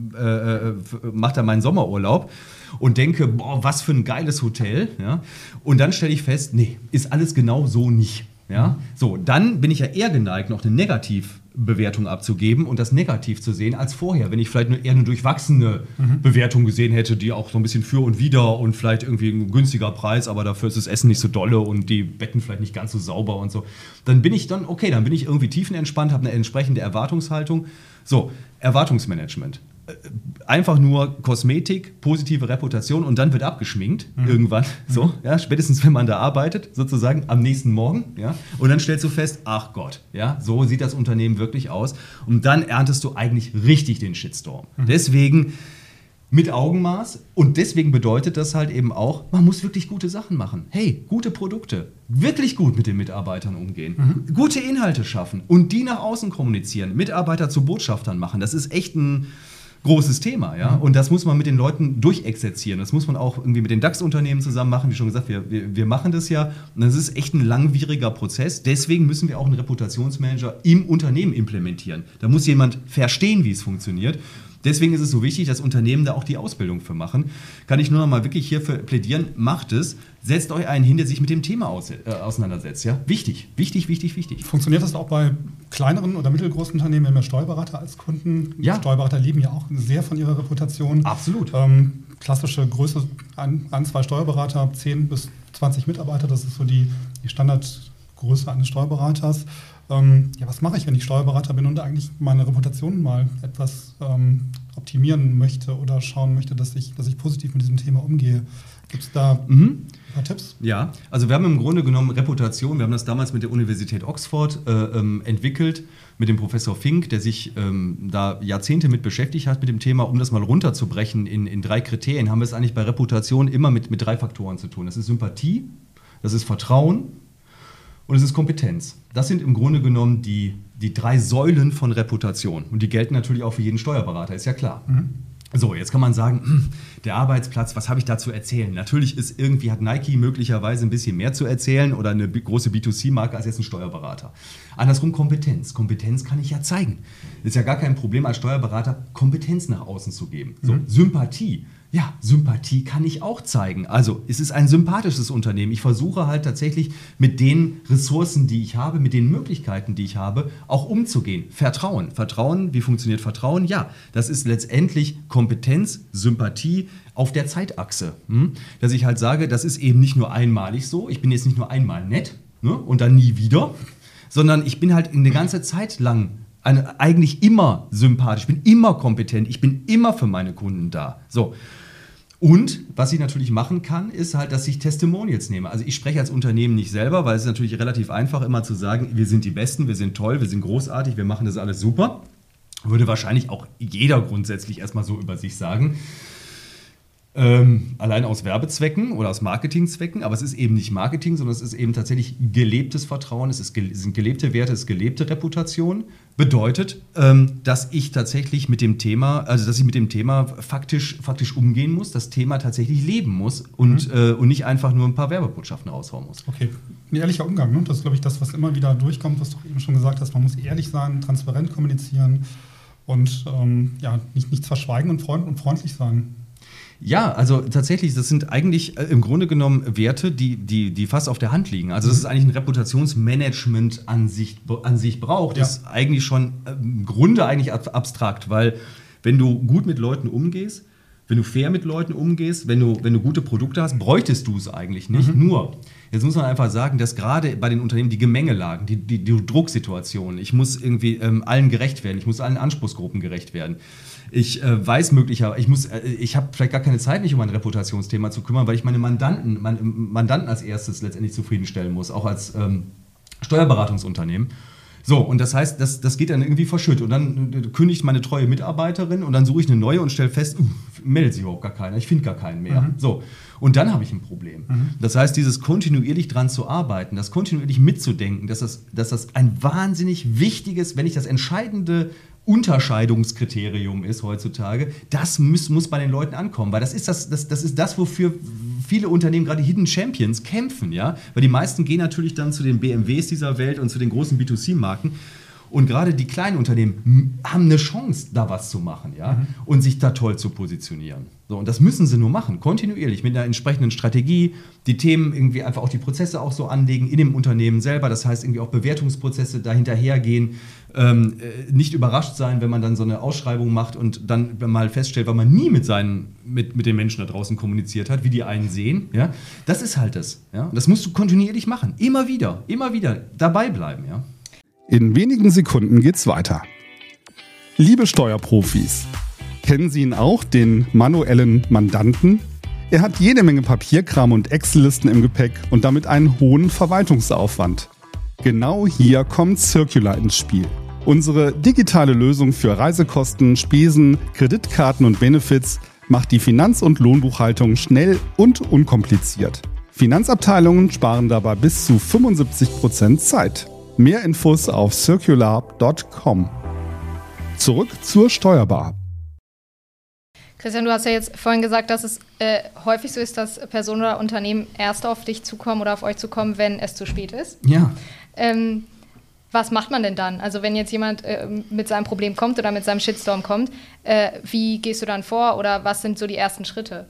[SPEAKER 6] mache da meinen Sommerurlaub und denke, boah, was für ein geiles Hotel. Ja? Und dann stelle ich fest, nee, ist alles genau so nicht. Ja? So, dann bin ich ja eher geneigt, noch eine Negativbewertung abzugeben und das negativ zu sehen als vorher, wenn ich vielleicht eher eine durchwachsene Bewertung gesehen hätte, die auch so ein bisschen für und wider und vielleicht irgendwie ein günstiger Preis, aber dafür ist das Essen nicht so dolle und die Betten vielleicht nicht ganz so sauber und so. Dann bin ich irgendwie tiefenentspannt, habe eine entsprechende Erwartungshaltung. So, Erwartungsmanagement. Einfach nur Kosmetik, positive Reputation und dann wird abgeschminkt irgendwann, so, ja, spätestens wenn man da arbeitet, sozusagen am nächsten Morgen, ja, und dann stellst du fest, ach Gott, ja, so sieht das Unternehmen wirklich aus und dann erntest du eigentlich richtig den Shitstorm. Deswegen mit Augenmaß und deswegen bedeutet das halt eben auch, man muss wirklich gute Sachen machen. Hey, gute Produkte, wirklich gut mit den Mitarbeitern umgehen, gute Inhalte schaffen und die nach außen kommunizieren, Mitarbeiter zu Botschaftern machen, das ist echt ein großes Thema, ja. Und das muss man mit den Leuten durchexerzieren. Das muss man auch irgendwie mit den DAX-Unternehmen zusammen machen. Wie schon gesagt, wir machen das ja. Und das ist echt ein langwieriger Prozess. Deswegen müssen wir auch einen Reputationsmanager im Unternehmen implementieren. Da muss jemand verstehen, wie es funktioniert. Deswegen ist es so wichtig, dass Unternehmen da auch die Ausbildung für machen. Kann ich nur noch mal wirklich hierfür plädieren, macht es. Setzt euch einen hin, der sich mit dem Thema auseinandersetzt. Ja? Wichtig.
[SPEAKER 4] Funktioniert das auch bei kleineren oder mittelgroßen Unternehmen? Wir haben ja Steuerberater als Kunden.
[SPEAKER 6] Ja.
[SPEAKER 4] Steuerberater leben ja auch sehr von ihrer Reputation.
[SPEAKER 6] Absolut.
[SPEAKER 4] Klassische Größe, 2 Steuerberater, 10 bis 20 Mitarbeiter, das ist so die Standardgröße eines Steuerberaters. Ja, was mache ich, wenn ich Steuerberater bin und eigentlich meine Reputation mal etwas optimieren möchte oder schauen möchte, dass ich positiv mit diesem Thema umgehe? Gibt es da ein paar Tipps?
[SPEAKER 6] Ja, also wir haben im Grunde genommen Reputation, wir haben das damals mit der Universität Oxford entwickelt, mit dem Professor Fink, der sich da Jahrzehnte mit beschäftigt hat mit dem Thema, um das mal runterzubrechen in 3 Kriterien, haben wir es eigentlich bei Reputation immer mit 3 Faktoren zu tun. Das ist Sympathie, das ist Vertrauen und es ist Kompetenz. Das sind im Grunde genommen die 3 Säulen von Reputation. Und die gelten natürlich auch für jeden Steuerberater, ist ja klar. So, jetzt kann man sagen, der Arbeitsplatz, was habe ich da zu erzählen? Natürlich hat Nike möglicherweise ein bisschen mehr zu erzählen oder eine große B2C-Marke als jetzt ein Steuerberater. Andersrum Kompetenz. Kompetenz kann ich ja zeigen. Ist ja gar kein Problem als Steuerberater, Kompetenz nach außen zu geben. So, Sympathie. Ja, Sympathie kann ich auch zeigen. Also es ist ein sympathisches Unternehmen. Ich versuche halt tatsächlich mit den Ressourcen, die ich habe, mit den Möglichkeiten, die ich habe, auch umzugehen. Vertrauen. Vertrauen, wie funktioniert Vertrauen? Ja, das ist letztendlich Kompetenz, Sympathie auf der Zeitachse. Dass ich halt sage, das ist eben nicht nur einmalig so. Ich bin jetzt nicht nur einmal nett, ne, und dann nie wieder, sondern ich bin halt eine ganze Zeit lang eigentlich immer sympathisch, ich bin immer kompetent, ich bin immer für meine Kunden da. So. Und was ich natürlich machen kann, ist halt, dass ich Testimonials nehme. Also ich spreche als Unternehmen nicht selber, weil es ist natürlich relativ einfach immer zu sagen, wir sind die Besten, wir sind toll, wir sind großartig, wir machen das alles super. Würde wahrscheinlich auch jeder grundsätzlich erstmal so über sich sagen. Allein aus Werbezwecken oder aus Marketingzwecken, aber es ist eben nicht Marketing, sondern es ist eben tatsächlich gelebtes Vertrauen, es sind gelebte Werte, es ist gelebte Reputation. Bedeutet, dass ich tatsächlich mit dem Thema, faktisch umgehen muss, das Thema tatsächlich leben muss und nicht einfach nur ein paar Werbebotschaften raushauen muss.
[SPEAKER 4] Okay, ein ehrlicher Umgang, ne? Das ist, glaube ich, das, was immer wieder durchkommt, was du eben schon gesagt hast. Man muss ehrlich sein, transparent kommunizieren. und nichts verschweigen und freundlich sein.
[SPEAKER 6] Ja, also tatsächlich, das sind eigentlich im Grunde genommen Werte, die fast auf der Hand liegen. Also das ist eigentlich ein Reputationsmanagement an sich braucht. Das ist eigentlich schon im Grunde eigentlich abstrakt, weil wenn du gut mit Leuten umgehst, wenn du fair mit Leuten umgehst, wenn du gute Produkte hast, bräuchtest du es eigentlich nicht. Nur, jetzt muss man einfach sagen, dass gerade bei den Unternehmen die Gemengelagen, die Drucksituationen, ich muss irgendwie allen gerecht werden, ich muss allen Anspruchsgruppen gerecht werden. Ich weiß ich habe vielleicht gar keine Zeit, mich um ein Reputationsthema zu kümmern, weil ich meine Mandanten als erstes letztendlich zufriedenstellen muss, auch als Steuerberatungsunternehmen. So, und das heißt, das geht dann irgendwie verschütt. Und dann kündigt meine treue Mitarbeiterin und dann suche ich eine neue und stelle fest, meldet sich überhaupt gar keiner, ich finde gar keinen mehr. So, und dann habe ich ein Problem. Das heißt, dieses kontinuierlich dran zu arbeiten, das kontinuierlich mitzudenken, dass das ein wahnsinnig wichtiges, wenn nicht das entscheidende Unterscheidungskriterium ist heutzutage, das muss bei den Leuten ankommen, weil das ist das, wofür viele Unternehmen, gerade Hidden Champions, kämpfen, ja, weil die meisten gehen natürlich dann zu den BMWs dieser Welt und zu den großen B2C-Marken und gerade die kleinen Unternehmen haben eine Chance, da was zu machen, ja, und sich da toll zu positionieren. So, und das müssen sie nur machen, kontinuierlich, mit einer entsprechenden Strategie, die Themen irgendwie einfach auch die Prozesse auch so anlegen in dem Unternehmen selber, das heißt irgendwie auch Bewertungsprozesse dahinterhergehen, nicht überrascht sein, wenn man dann so eine Ausschreibung macht und dann mal feststellt, weil man nie mit den Menschen da draußen kommuniziert hat, wie die einen sehen, ja, das ist halt das, ja, und das musst du kontinuierlich machen, immer wieder dabei bleiben, ja.
[SPEAKER 7] In wenigen Sekunden geht's weiter. Liebe Steuerprofis, kennen Sie ihn auch, den manuellen Mandanten? Er hat jede Menge Papierkram und Excel-Listen im Gepäck und damit einen hohen Verwaltungsaufwand. Genau hier kommt Circular ins Spiel. Unsere digitale Lösung für Reisekosten, Spesen, Kreditkarten und Benefits macht die Finanz- und Lohnbuchhaltung schnell und unkompliziert. Finanzabteilungen sparen dabei bis zu 75% Zeit. Mehr Infos auf circular.com. Zurück zur Steuerbar.
[SPEAKER 3] Christian, du hast ja jetzt vorhin gesagt, dass es häufig so ist, dass Personen oder Unternehmen erst auf dich zukommen oder auf euch zukommen, wenn es zu spät ist.
[SPEAKER 6] Ja.
[SPEAKER 3] Was macht man denn dann? Also wenn jetzt jemand mit seinem Problem kommt oder mit seinem Shitstorm kommt, wie gehst du dann vor oder was sind so die ersten Schritte?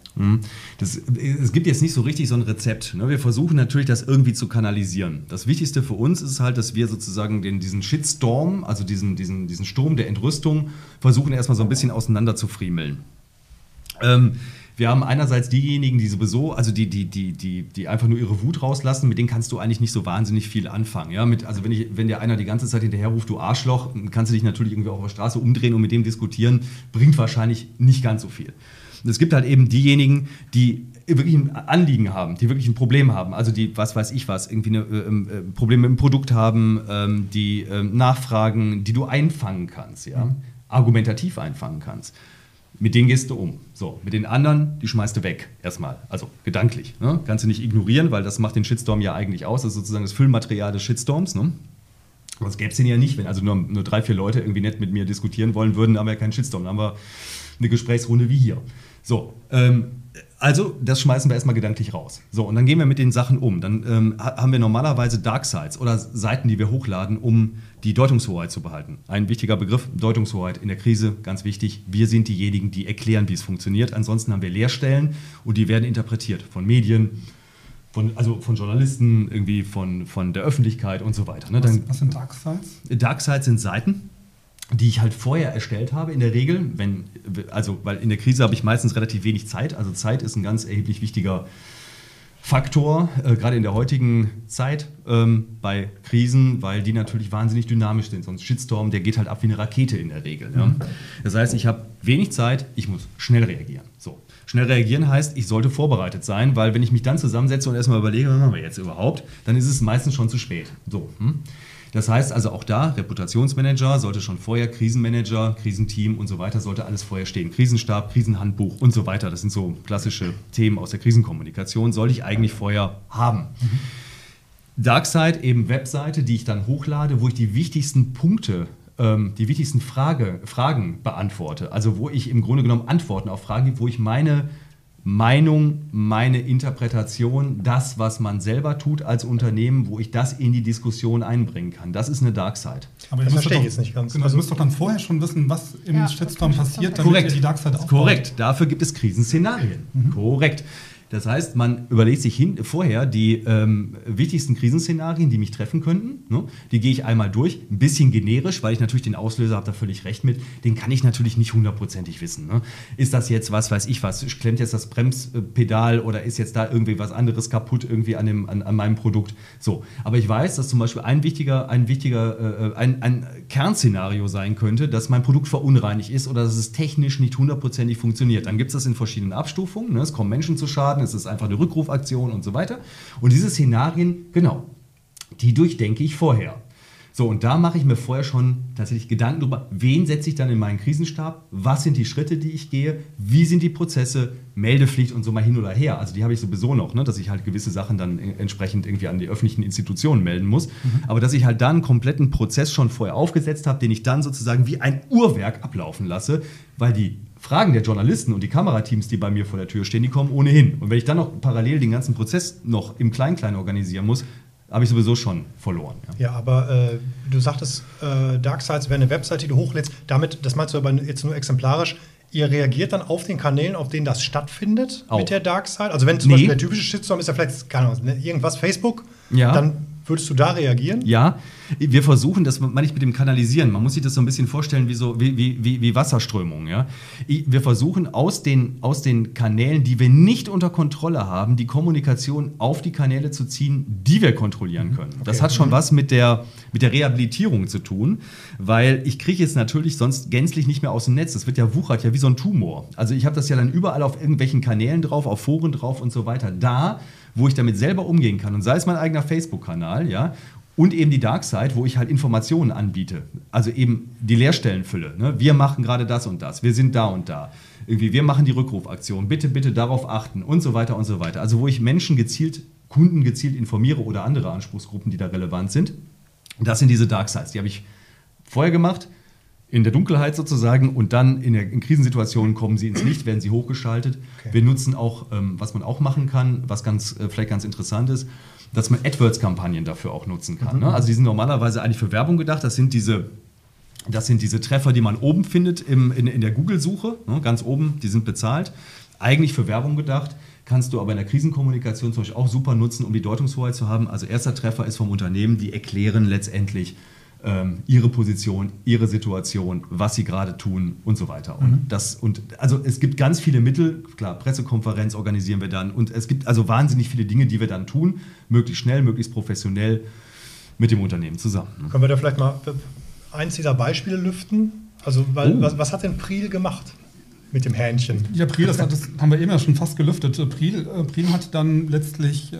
[SPEAKER 6] Es gibt jetzt nicht so richtig so ein Rezept. Ne? Wir versuchen natürlich, das irgendwie zu kanalisieren. Das Wichtigste für uns ist halt, dass wir sozusagen diesen Shitstorm, also diesen Sturm der Entrüstung, versuchen erstmal so ein bisschen auseinander zu friemeln. Wir haben einerseits diejenigen, die sowieso, also die einfach nur ihre Wut rauslassen, mit denen kannst du eigentlich nicht so wahnsinnig viel anfangen. Ja? Also wenn dir einer die ganze Zeit hinterher ruft, du Arschloch, dann kannst du dich natürlich irgendwie auch auf der Straße umdrehen und mit dem diskutieren, bringt wahrscheinlich nicht ganz so viel. Und es gibt halt eben diejenigen, die wirklich ein Anliegen haben, die wirklich ein Problem haben, also die, was weiß ich was, irgendwie Probleme mit dem Produkt haben, die nachfragen, die du einfangen kannst, ja? Argumentativ einfangen kannst. Mit denen gehst du um. So, mit den anderen, die schmeißt du weg, erstmal. Also gedanklich. Ne? Kannst du nicht ignorieren, weil das macht den Shitstorm ja eigentlich aus. Das ist sozusagen das Füllmaterial des Shitstorms. Ne? Das gäbe es den ja nicht, wenn also nur 3, 4 Leute irgendwie nett mit mir diskutieren wollen würden, dann haben wir ja keinen Shitstorm. Dann haben wir eine Gesprächsrunde wie hier. So, also das schmeißen wir erstmal gedanklich raus. So, und dann gehen wir mit den Sachen um. Dann haben wir normalerweise Dark Sites oder Seiten, die wir hochladen, um die Deutungshoheit zu behalten. Ein wichtiger Begriff, Deutungshoheit in der Krise, ganz wichtig. Wir sind diejenigen, die erklären, wie es funktioniert. Ansonsten haben wir Leerstellen und die werden interpretiert von Medien, von Journalisten, irgendwie von der Öffentlichkeit und so weiter. Ne?
[SPEAKER 4] Was sind Dark Sites?
[SPEAKER 6] Dark Sites sind Seiten, die ich halt vorher erstellt habe in der Regel, weil in der Krise habe ich meistens relativ wenig Zeit. Also Zeit ist ein ganz erheblich wichtiger Faktor, gerade in der heutigen Zeit bei Krisen, weil die natürlich wahnsinnig dynamisch sind. So ein Shitstorm, der geht halt ab wie eine Rakete in der Regel. Ja? Das heißt, ich habe wenig Zeit, ich muss schnell reagieren. So. Schnell reagieren heißt, ich sollte vorbereitet sein, weil wenn ich mich dann zusammensetze und erstmal überlege, was machen wir jetzt überhaupt, dann ist es meistens schon zu spät. So. Das heißt also auch da, Reputationsmanager sollte schon vorher, Krisenmanager, Krisenteam und so weiter, sollte alles vorher stehen. Krisenstab, Krisenhandbuch und so weiter. Das sind so klassische Themen aus der Krisenkommunikation, sollte ich eigentlich vorher haben. Darkside, eben Webseite, die ich dann hochlade, wo ich die wichtigsten Punkte, die wichtigsten Fragen beantworte. Also wo ich im Grunde genommen Antworten auf Fragen gebe, wo ich meine Meinung, meine Interpretation, das, was man selber tut als Unternehmen, wo ich das in die Diskussion einbringen kann. Das ist eine Dark Side.
[SPEAKER 4] Aber
[SPEAKER 2] das verstehe ich jetzt nicht ganz.
[SPEAKER 4] Genau, du musst doch dann vorher schon wissen, was im Shitstorm passiert, damit
[SPEAKER 6] Korrekt.
[SPEAKER 4] ihr die Dark Side aufbaut.
[SPEAKER 6] Korrekt. Dafür gibt es Krisenszenarien. Korrekt. Das heißt, man überlegt sich vorher die wichtigsten Krisenszenarien, die mich treffen könnten. Ne? Die gehe ich einmal durch, ein bisschen generisch, weil ich natürlich den Auslöser habe, da völlig recht mit. Den kann ich natürlich nicht hundertprozentig wissen. Ne? Ist das jetzt was, weiß ich was, klemmt jetzt das Bremspedal oder ist jetzt da irgendwie was anderes kaputt irgendwie an meinem Produkt? So. Aber ich weiß, dass zum Beispiel ein Kernszenario sein könnte, dass mein Produkt verunreinigt ist oder dass es technisch nicht hundertprozentig funktioniert. Dann gibt es das in verschiedenen Abstufungen. Ne? Es kommen Menschen zu Schaden, es ist einfach eine Rückrufaktion und so weiter. Und diese Szenarien, genau, die durchdenke ich vorher. So, und da mache ich mir vorher schon tatsächlich Gedanken darüber, wen setze ich dann in meinen Krisenstab, was sind die Schritte, die ich gehe, wie sind die Prozesse, Meldepflicht und so mal hin oder her. Also die habe ich sowieso noch, ne, dass ich halt gewisse Sachen dann entsprechend irgendwie an die öffentlichen Institutionen melden muss. Aber dass ich halt dann einen kompletten Prozess schon vorher aufgesetzt habe, den ich dann sozusagen wie ein Uhrwerk ablaufen lasse, weil die Fragen der Journalisten und die Kamerateams, die bei mir vor der Tür stehen, die kommen ohnehin. Und wenn ich dann noch parallel den ganzen Prozess noch im Klein-Klein organisieren muss, habe ich sowieso schon verloren.
[SPEAKER 2] Ja, aber du sagtest, Dark Sides wäre eine Website, die du hochlädst. Damit, das meinst du aber jetzt nur exemplarisch, ihr reagiert dann auf den Kanälen, auf denen das stattfindet mit der Dark Side? Also wenn zum Beispiel der typische Shitstorm ist ja vielleicht, keine Ahnung, irgendwas Facebook, dann würdest du da reagieren?
[SPEAKER 6] Ja, wir versuchen, das meine ich mit dem Kanalisieren. Man muss sich das so ein bisschen vorstellen wie Wasserströmungen. Ja? Wir versuchen aus den Kanälen, die wir nicht unter Kontrolle haben, die Kommunikation auf die Kanäle zu ziehen, die wir kontrollieren können. Okay. Das hat schon was mit der Rehabilitierung zu tun, weil ich kriege es natürlich sonst gänzlich nicht mehr aus dem Netz. Das wird ja wuchert, ja wie so ein Tumor. Also ich habe das ja dann überall auf irgendwelchen Kanälen drauf, auf Foren drauf und so weiter. Da, wo ich damit selber umgehen kann, und sei es mein eigener Facebook-Kanal, ja, und eben die Dark Side, wo ich halt Informationen anbiete, also eben die Leerstellenfülle. Ne? Wir machen gerade das und das, wir sind da und da. Irgendwie, wir machen die Rückrufaktion, bitte darauf achten und so weiter und so weiter. Also wo ich Kunden gezielt informiere oder andere Anspruchsgruppen, die da relevant sind. Das sind diese Dark Sides, die habe ich vorher gemacht, in der Dunkelheit sozusagen, und dann in Krisensituationen kommen sie ins Licht, werden sie hochgeschaltet. Okay. Wir nutzen auch, was man auch machen kann, was vielleicht ganz interessant ist, dass man AdWords-Kampagnen dafür auch nutzen kann. Ne? Also die sind normalerweise eigentlich für Werbung gedacht. Das sind diese Treffer, die man oben findet in der Google-Suche, ne? Ganz oben, die sind bezahlt. Eigentlich für Werbung gedacht. Kannst du aber in der Krisenkommunikation zum Beispiel auch super nutzen, um die Deutungshoheit zu haben. Also erster Treffer ist vom Unternehmen, die erklären letztendlich ihre Position, ihre Situation, was sie gerade tun und so weiter. Also es gibt ganz viele Mittel, klar, Pressekonferenz organisieren wir dann, und es gibt also wahnsinnig viele Dinge, die wir dann tun, möglichst schnell, möglichst professionell mit dem Unternehmen zusammen.
[SPEAKER 2] Können wir da vielleicht mal eins dieser Beispiele lüften? Also was hat denn Priel gemacht mit dem Hähnchen?
[SPEAKER 4] Ja, Priel, das haben wir eben ja schon fast gelüftet. Priel hat dann letztlich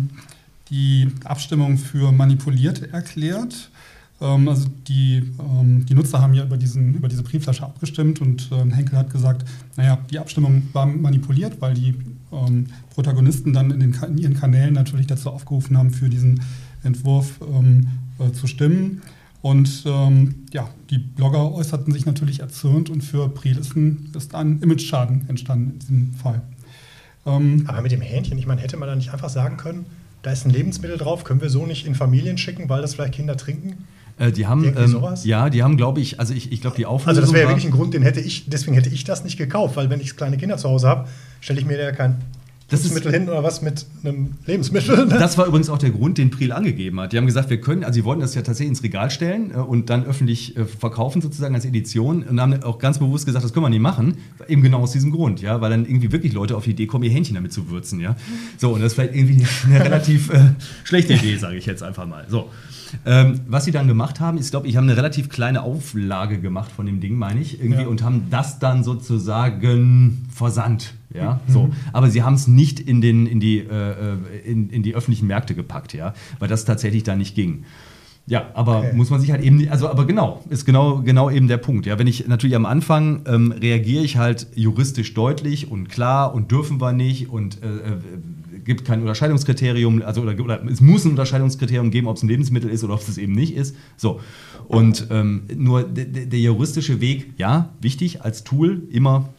[SPEAKER 4] die Abstimmung für manipuliert erklärt. Also die Nutzer haben ja über diese Briefflasche abgestimmt, und Henkel hat gesagt, naja, die Abstimmung war manipuliert, weil die Protagonisten dann in ihren Kanälen natürlich dazu aufgerufen haben, für diesen Entwurf zu stimmen. Und die Blogger äußerten sich natürlich erzürnt, und für Priel ist ein Imageschaden entstanden in diesem Fall.
[SPEAKER 2] Aber mit dem Hähnchen, ich meine, hätte man da nicht einfach sagen können, da ist ein Lebensmittel drauf, können wir so nicht in Familien schicken, weil das vielleicht Kinder trinken?
[SPEAKER 6] Die haben, die haben, glaube ich, also ich glaube, die Auflösung.
[SPEAKER 2] Also das wäre ja wirklich ein Grund, deswegen hätte ich das nicht gekauft, weil wenn ich kleine Kinder zu Hause habe, stelle ich mir da kein Lebensmittel hin oder was mit einem Lebensmittel. Ne?
[SPEAKER 6] Das war übrigens auch der Grund, den Priel angegeben hat. Die haben gesagt, sie wollten das ja tatsächlich ins Regal stellen und dann öffentlich verkaufen sozusagen als Edition, und haben auch ganz bewusst gesagt, das können wir nicht machen, eben genau aus diesem Grund, ja, weil dann irgendwie wirklich Leute auf die Idee kommen, ihr Hähnchen damit zu würzen, ja. So, und das ist vielleicht irgendwie eine relativ schlechte Idee, sage ich jetzt einfach mal. So. Was sie dann gemacht haben, ist, ich glaube, ich habe eine relativ kleine Auflage gemacht von dem Ding, meine ich, irgendwie, und haben das dann sozusagen versandt. Ja, so. Aber sie haben es nicht in die öffentlichen Märkte gepackt, ja, weil das tatsächlich da nicht ging. Ja, aber muss man sich halt eben, ist genau eben der Punkt. Ja, wenn ich natürlich am Anfang reagiere ich halt juristisch deutlich und klar und dürfen wir nicht und gibt kein Unterscheidungskriterium, oder es muss ein Unterscheidungskriterium geben, ob es ein Lebensmittel ist oder ob es eben nicht ist. So. Und nur der juristische Weg, ja, wichtig als Tool, immer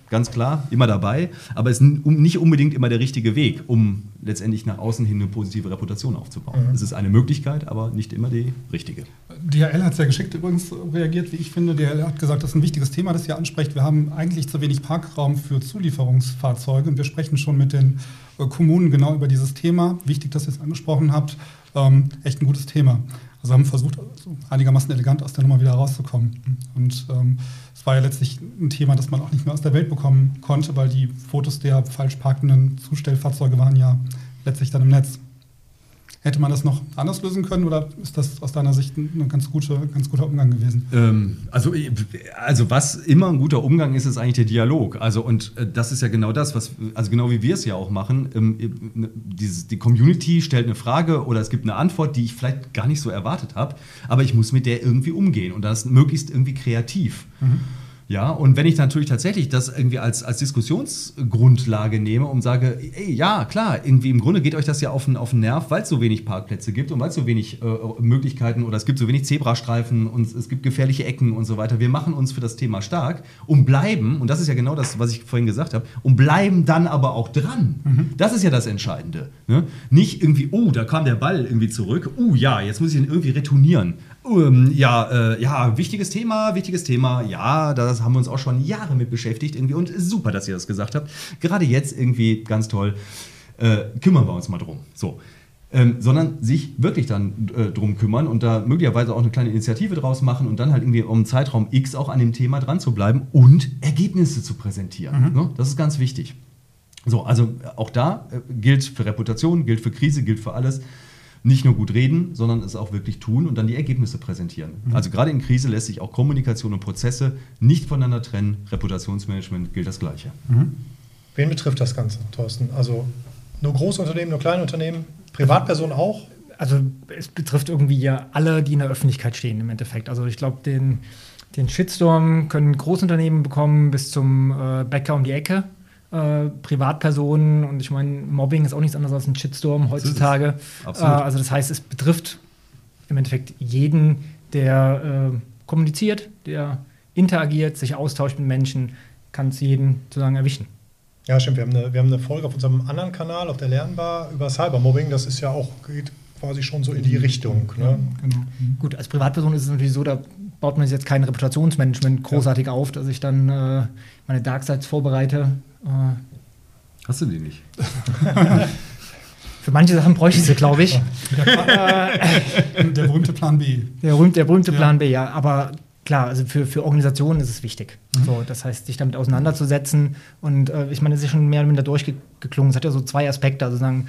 [SPEAKER 6] ganz klar, immer dabei, aber es ist nicht unbedingt immer der richtige Weg, um letztendlich nach außen hin eine positive Reputation aufzubauen. Es ist eine Möglichkeit, aber nicht immer die richtige.
[SPEAKER 4] DHL hat sehr geschickt übrigens reagiert, wie ich finde. DHL hat gesagt, das ist ein wichtiges Thema, das ihr ansprecht. Wir haben eigentlich zu wenig Parkraum für Zulieferungsfahrzeuge und wir sprechen schon mit den Kommunen genau über dieses Thema. Wichtig, dass ihr es angesprochen habt. Echt ein gutes Thema. Also haben versucht, einigermaßen elegant aus der Nummer wieder rauszukommen. Und es war ja letztlich ein Thema, das man auch nicht mehr aus der Welt bekommen konnte, weil die Fotos der falsch parkenden Zustellfahrzeuge waren ja letztlich dann im Netz. Hätte man das noch anders lösen können oder ist das aus deiner Sicht ein ganz guter Umgang gewesen?
[SPEAKER 6] Also was immer ein guter Umgang ist eigentlich der Dialog. Und das ist ja genau das, genau wie wir es ja auch machen. Die Community stellt eine Frage oder es gibt eine Antwort, die ich vielleicht gar nicht so erwartet habe, aber ich muss mit der irgendwie umgehen und das möglichst irgendwie kreativ. Ja, und wenn ich natürlich tatsächlich das irgendwie als Diskussionsgrundlage nehme und sage, ey, ja, klar, irgendwie im Grunde geht euch das ja auf den Nerv, weil es so wenig Parkplätze gibt und weil es so wenig Möglichkeiten oder es gibt so wenig Zebrastreifen und es gibt gefährliche Ecken und so weiter. Wir machen uns für das Thema stark und bleiben, und das ist ja genau das, was ich vorhin gesagt habe, und bleiben dann aber auch dran. Das ist ja das Entscheidende. Ne? Nicht irgendwie, oh, da kam der Ball irgendwie zurück, ja, jetzt muss ich ihn irgendwie retournieren. Wichtiges Thema, ja, das haben wir uns auch schon Jahre mit beschäftigt irgendwie und super, dass ihr das gesagt habt. Gerade jetzt irgendwie ganz toll, kümmern wir uns mal drum. So. Sondern sich wirklich dann drum kümmern und da möglicherweise auch eine kleine Initiative draus machen und dann halt irgendwie um Zeitraum X auch an dem Thema dran zu bleiben und Ergebnisse zu präsentieren. Ne? Das ist ganz wichtig. So, also auch da gilt für Reputation, gilt für Krise, gilt für alles. Nicht nur gut reden, sondern es auch wirklich tun und dann die Ergebnisse präsentieren. Also gerade in Krise lässt sich auch Kommunikation und Prozesse nicht voneinander trennen. Reputationsmanagement gilt das Gleiche.
[SPEAKER 2] Wen betrifft das Ganze, Thorsten? Also nur Großunternehmen, nur kleine Unternehmen, Privatpersonen auch?
[SPEAKER 5] Also es betrifft irgendwie ja alle, die in der Öffentlichkeit stehen im Endeffekt. Also ich glaube, den Shitstorm können Großunternehmen bekommen bis zum Bäcker um die Ecke. Privatpersonen und ich meine, Mobbing ist auch nichts anderes als ein Shitstorm heutzutage. Also das heißt, es betrifft im Endeffekt jeden, der kommuniziert, der interagiert, sich austauscht mit Menschen, kann es jeden sozusagen erwischen.
[SPEAKER 2] Ja, stimmt. Wir haben eine Folge auf unserem anderen Kanal, auf der Lernbar, über Cybermobbing. Das ist ja auch, geht quasi schon so in die Richtung. Ne?
[SPEAKER 4] Ja, genau.
[SPEAKER 5] Gut, als Privatperson ist es natürlich so, da baut man sich jetzt kein Reputationsmanagement großartig auf, dass ich dann meine Darksides vorbereite.
[SPEAKER 6] Hast du die nicht?
[SPEAKER 5] Für manche Sachen bräuchte ich sie, glaube ich.
[SPEAKER 4] Der berühmte Plan B.
[SPEAKER 5] Der berühmte Plan B, ja. Aber klar, also für Organisationen ist es wichtig. So, das heißt, sich damit auseinanderzusetzen. Und ich meine, es ist schon mehr oder minder durchgeklungen. Es hat ja so zwei Aspekte. Also sagen,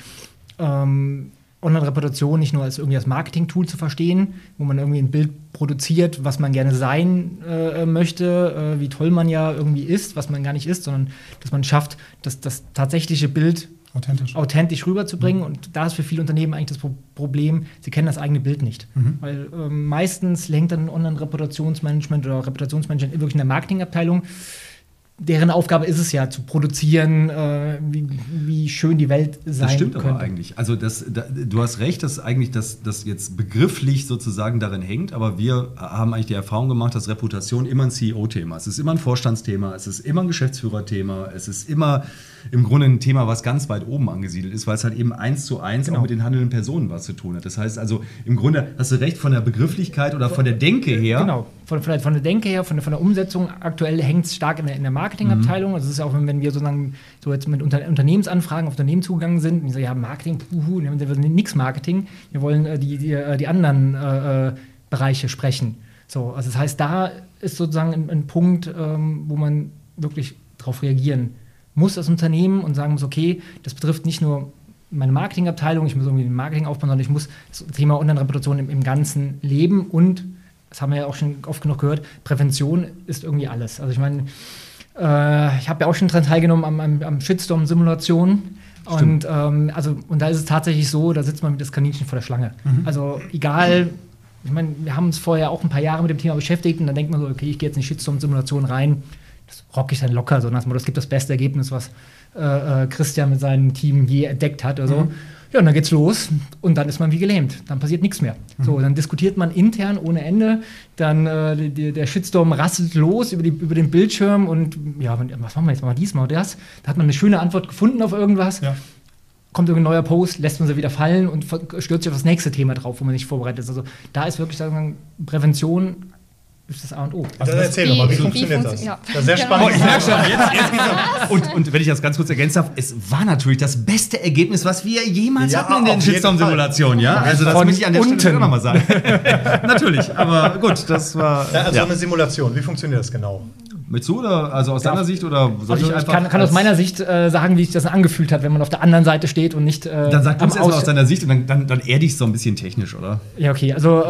[SPEAKER 5] Online-Reputation nicht nur als irgendwie als Marketing-Tool zu verstehen, wo man irgendwie ein Bild produziert, was man gerne sein möchte, wie toll man ja irgendwie ist, was man gar nicht ist, sondern dass man schafft, das tatsächliche Bild authentisch rüberzubringen. Und da ist für viele Unternehmen eigentlich das Problem, sie kennen das eigene Bild nicht. Weil meistens lenkt dann Online-Reputationsmanagement oder Reputationsmanagement wirklich in der Marketingabteilung. Deren Aufgabe ist es ja, zu produzieren, wie schön die Welt sein könnte.
[SPEAKER 6] Das stimmt aber eigentlich. Also du hast recht, dass eigentlich das jetzt begrifflich sozusagen darin hängt, aber wir haben eigentlich die Erfahrung gemacht, dass Reputation immer ein CEO-Thema ist. Es ist immer ein Vorstandsthema, es ist immer ein Geschäftsführerthema, es ist immer im Grunde ein Thema, was ganz weit oben angesiedelt ist, weil es halt eben 1:1 auch mit den handelnden Personen was zu tun hat. Das heißt also, im Grunde hast du recht, von der Begrifflichkeit oder von der Denke her.
[SPEAKER 5] Genau, von der Denke her, von der Umsetzung. Aktuell hängt es stark in der Marketingabteilung. Also es ist ja auch, wenn wir sozusagen so jetzt mit Unternehmensanfragen auf Unternehmen zugegangen sind, und die sagen, ja, Marketing, wir wollen nichts Marketing, wir wollen die anderen Bereiche sprechen. So, also das heißt, da ist sozusagen ein Punkt, wo man wirklich darauf reagieren muss als Unternehmen und sagen muss, okay, das betrifft nicht nur meine Marketingabteilung, ich muss irgendwie den Marketing aufbauen, sondern ich muss das Thema Online-Reputation im ganzen Leben und, das haben wir ja auch schon oft genug gehört, Prävention ist irgendwie alles. Also ich meine, ich habe ja auch schon daran teilgenommen am Shitstorm-Simulation und da ist es tatsächlich so, da sitzt man mit das Kaninchen vor der Schlange. Also egal, ich meine, wir haben uns vorher auch ein paar Jahre mit dem Thema beschäftigt und dann denkt man so, okay, ich gehe jetzt in die Shitstorm-Simulation rein, das rock ich dann locker, so das gibt das beste Ergebnis, was Christian mit seinem Team je entdeckt hat oder so. Ja, und dann geht's los und dann ist man wie gelähmt. Dann passiert nichts mehr. So, dann diskutiert man intern ohne Ende. Dann der Shitstorm rasselt los über den Bildschirm und ja, was machen wir jetzt mal dies, mal das? Da hat man eine schöne Antwort gefunden auf irgendwas. Ja. Kommt irgendein neuer Post, lässt man sie wieder fallen und stürzt sich auf das nächste Thema drauf, wo man nicht vorbereitet ist. Also da ist wirklich Prävention ist das A und O.
[SPEAKER 2] Also erzähl doch mal, wie funktioniert das? Ja. Das ist sehr spannend.
[SPEAKER 6] Ich merke schon, jetzt geht's ab. Und wenn ich das ganz kurz ergänzen darf, es war natürlich das beste Ergebnis, was wir jemals hatten in den Shitstorm-Simulationen. Ja? Also das muss ich an der Stelle auch nochmal sagen. Natürlich, aber gut, das war...
[SPEAKER 2] Ja, also eine Simulation, wie funktioniert das genau?
[SPEAKER 6] Mit zu oder also aus deiner Sicht oder soll ich einfach?
[SPEAKER 5] Ich kann aus meiner Sicht sagen, wie sich das angefühlt hat, wenn man auf der anderen Seite steht und nicht.
[SPEAKER 6] Dann sag du es erstmal aus deiner Sicht und dann erde ich es so ein bisschen technisch, oder?
[SPEAKER 5] Ja, okay. Also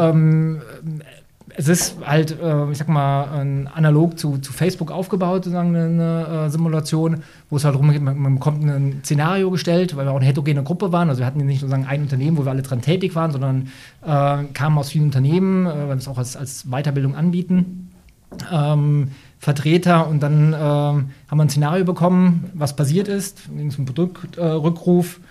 [SPEAKER 5] es ist halt, ich sag mal, analog zu Facebook aufgebaut, sozusagen eine Simulation, wo es halt darum geht, man bekommt ein Szenario gestellt, weil wir auch eine heterogene Gruppe waren. Also wir hatten nicht sozusagen ein Unternehmen, wo wir alle dran tätig waren, sondern kamen aus vielen Unternehmen, weil wir es auch als Weiterbildung anbieten. Vertreter und dann haben wir ein Szenario bekommen, was passiert ist. Ging es um Produktrückruf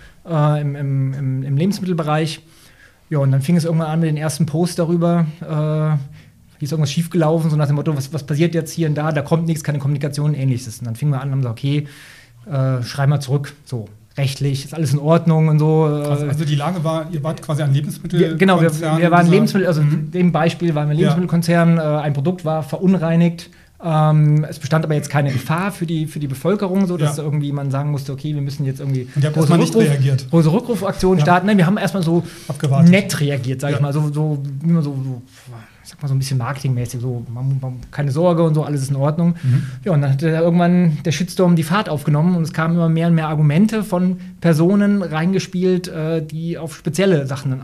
[SPEAKER 5] im Lebensmittelbereich. Ja, und dann fing es irgendwann an mit den ersten Posts darüber. Ist irgendwas schiefgelaufen, so nach dem Motto, was passiert jetzt hier und da? Da kommt nichts, keine Kommunikation, ähnliches. Und dann fingen wir an und haben gesagt, okay, schreiben wir zurück, so. Rechtlich, ist alles in Ordnung und so.
[SPEAKER 4] Also die Lage war, ihr wart quasi ein Lebensmittelkonzern.
[SPEAKER 5] Genau, wir waren Lebensmittel, also in dem Beispiel waren wir ein Lebensmittelkonzern, ein Produkt war verunreinigt. Es bestand aber jetzt keine Gefahr für die Bevölkerung, so dass irgendwie man sagen musste, okay, wir müssen jetzt irgendwie große Rückrufaktionen starten. Nein, wir haben erstmal so nett reagiert, sag ich mal, wie man so sag mal so ein bisschen marketingmäßig, so keine Sorge und so, alles ist in Ordnung. Ja, und dann hat irgendwann der Shitstorm die Fahrt aufgenommen und es kamen immer mehr und mehr Argumente von Personen reingespielt, die auf spezielle Sachen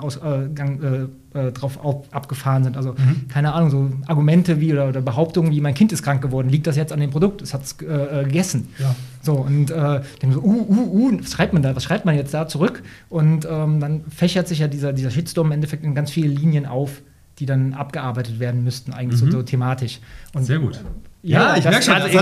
[SPEAKER 5] drauf abgefahren sind. Also keine Ahnung, so Argumente wie oder Behauptungen wie, mein Kind ist krank geworden, liegt das jetzt an dem Produkt, es hat es gegessen. Ja. So, und denken so, was schreibt man jetzt da zurück? Und dann fächert sich ja dieser Shitstorm im Endeffekt in ganz viele Linien auf, die dann abgearbeitet werden müssten, eigentlich so thematisch. Und
[SPEAKER 6] sehr gut. Ja, ich merke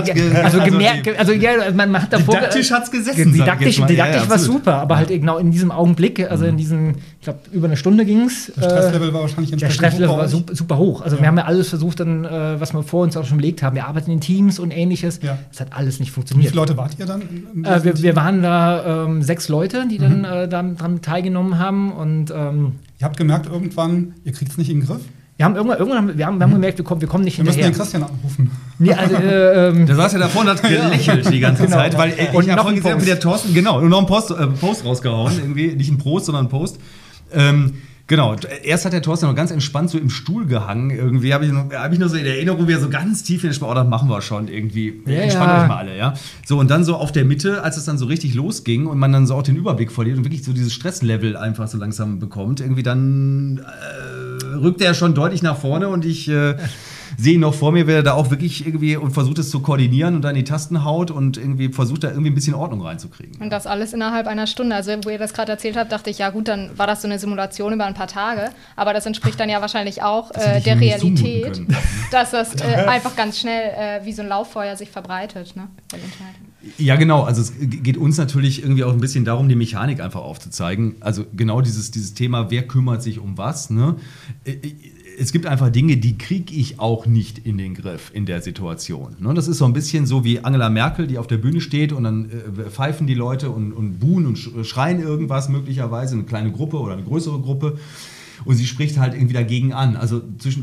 [SPEAKER 6] schon.
[SPEAKER 5] Man hat davor...
[SPEAKER 6] Didaktisch hat es gesessen.
[SPEAKER 5] Didaktisch war super, aber halt genau in diesem Augenblick, also in diesem, ich glaube, über eine Stunde ging es.
[SPEAKER 4] Der Stresslevel war wahrscheinlich
[SPEAKER 5] super hoch. Also wir haben ja alles versucht, dann, was wir vor uns auch schon belegt haben. Wir arbeiten in Teams und Ähnliches. Ja. Das hat alles nicht funktioniert.
[SPEAKER 4] Wie viele Leute wart ihr dann?
[SPEAKER 5] Wir waren da 6 Leute, die dann daran teilgenommen haben. Und
[SPEAKER 4] ihr habt gemerkt irgendwann, ihr kriegt es nicht in den Griff?
[SPEAKER 5] Wir haben gemerkt, wir kommen nicht hinterher.
[SPEAKER 4] Wir müssen den Christian anrufen.
[SPEAKER 5] Nee, also,
[SPEAKER 6] der saß ja davor und hat gelächelt die ganze Zeit, weil ich habe vorhin gesehen, wie der Thorsten, und noch einen Post rausgehauen, irgendwie, nicht ein Prost, sondern ein Post. Genau, erst hat der Thorsten noch ganz entspannt so im Stuhl gehangen, irgendwie habe ich nur so in Erinnerung, wie er so ganz tief in den Sport, das machen wir schon irgendwie, entspannt euch mal alle, ja. So, und dann so auf der Mitte, als es dann so richtig losging und man dann so auch den Überblick verliert und wirklich so dieses Stresslevel einfach so langsam bekommt, irgendwie dann rückt er schon deutlich nach vorne und ich sehe ihn noch vor mir, wer da auch wirklich irgendwie und versucht es zu koordinieren und dann die Tasten haut und irgendwie versucht da irgendwie ein bisschen Ordnung reinzukriegen.
[SPEAKER 3] Und das alles innerhalb einer Stunde. Also wo ihr das gerade erzählt habt, dachte ich, ja gut, dann war das so eine Simulation über ein paar Tage. Aber das entspricht dann ja wahrscheinlich auch der Realität, dass das einfach ganz schnell wie so ein Lauffeuer sich verbreitet, ne, im Internet.
[SPEAKER 6] Ja, genau. Also es geht uns natürlich irgendwie auch ein bisschen darum, die Mechanik einfach aufzuzeigen. Also genau dieses Thema, wer kümmert sich um was, ne? Es gibt einfach Dinge, die kriege ich auch nicht in den Griff in der Situation. Ne? Das ist so ein bisschen so wie Angela Merkel, die auf der Bühne steht und dann pfeifen die Leute und buhen und schreien irgendwas möglicherweise, eine kleine Gruppe oder eine größere Gruppe. Und sie spricht halt irgendwie dagegen an. Also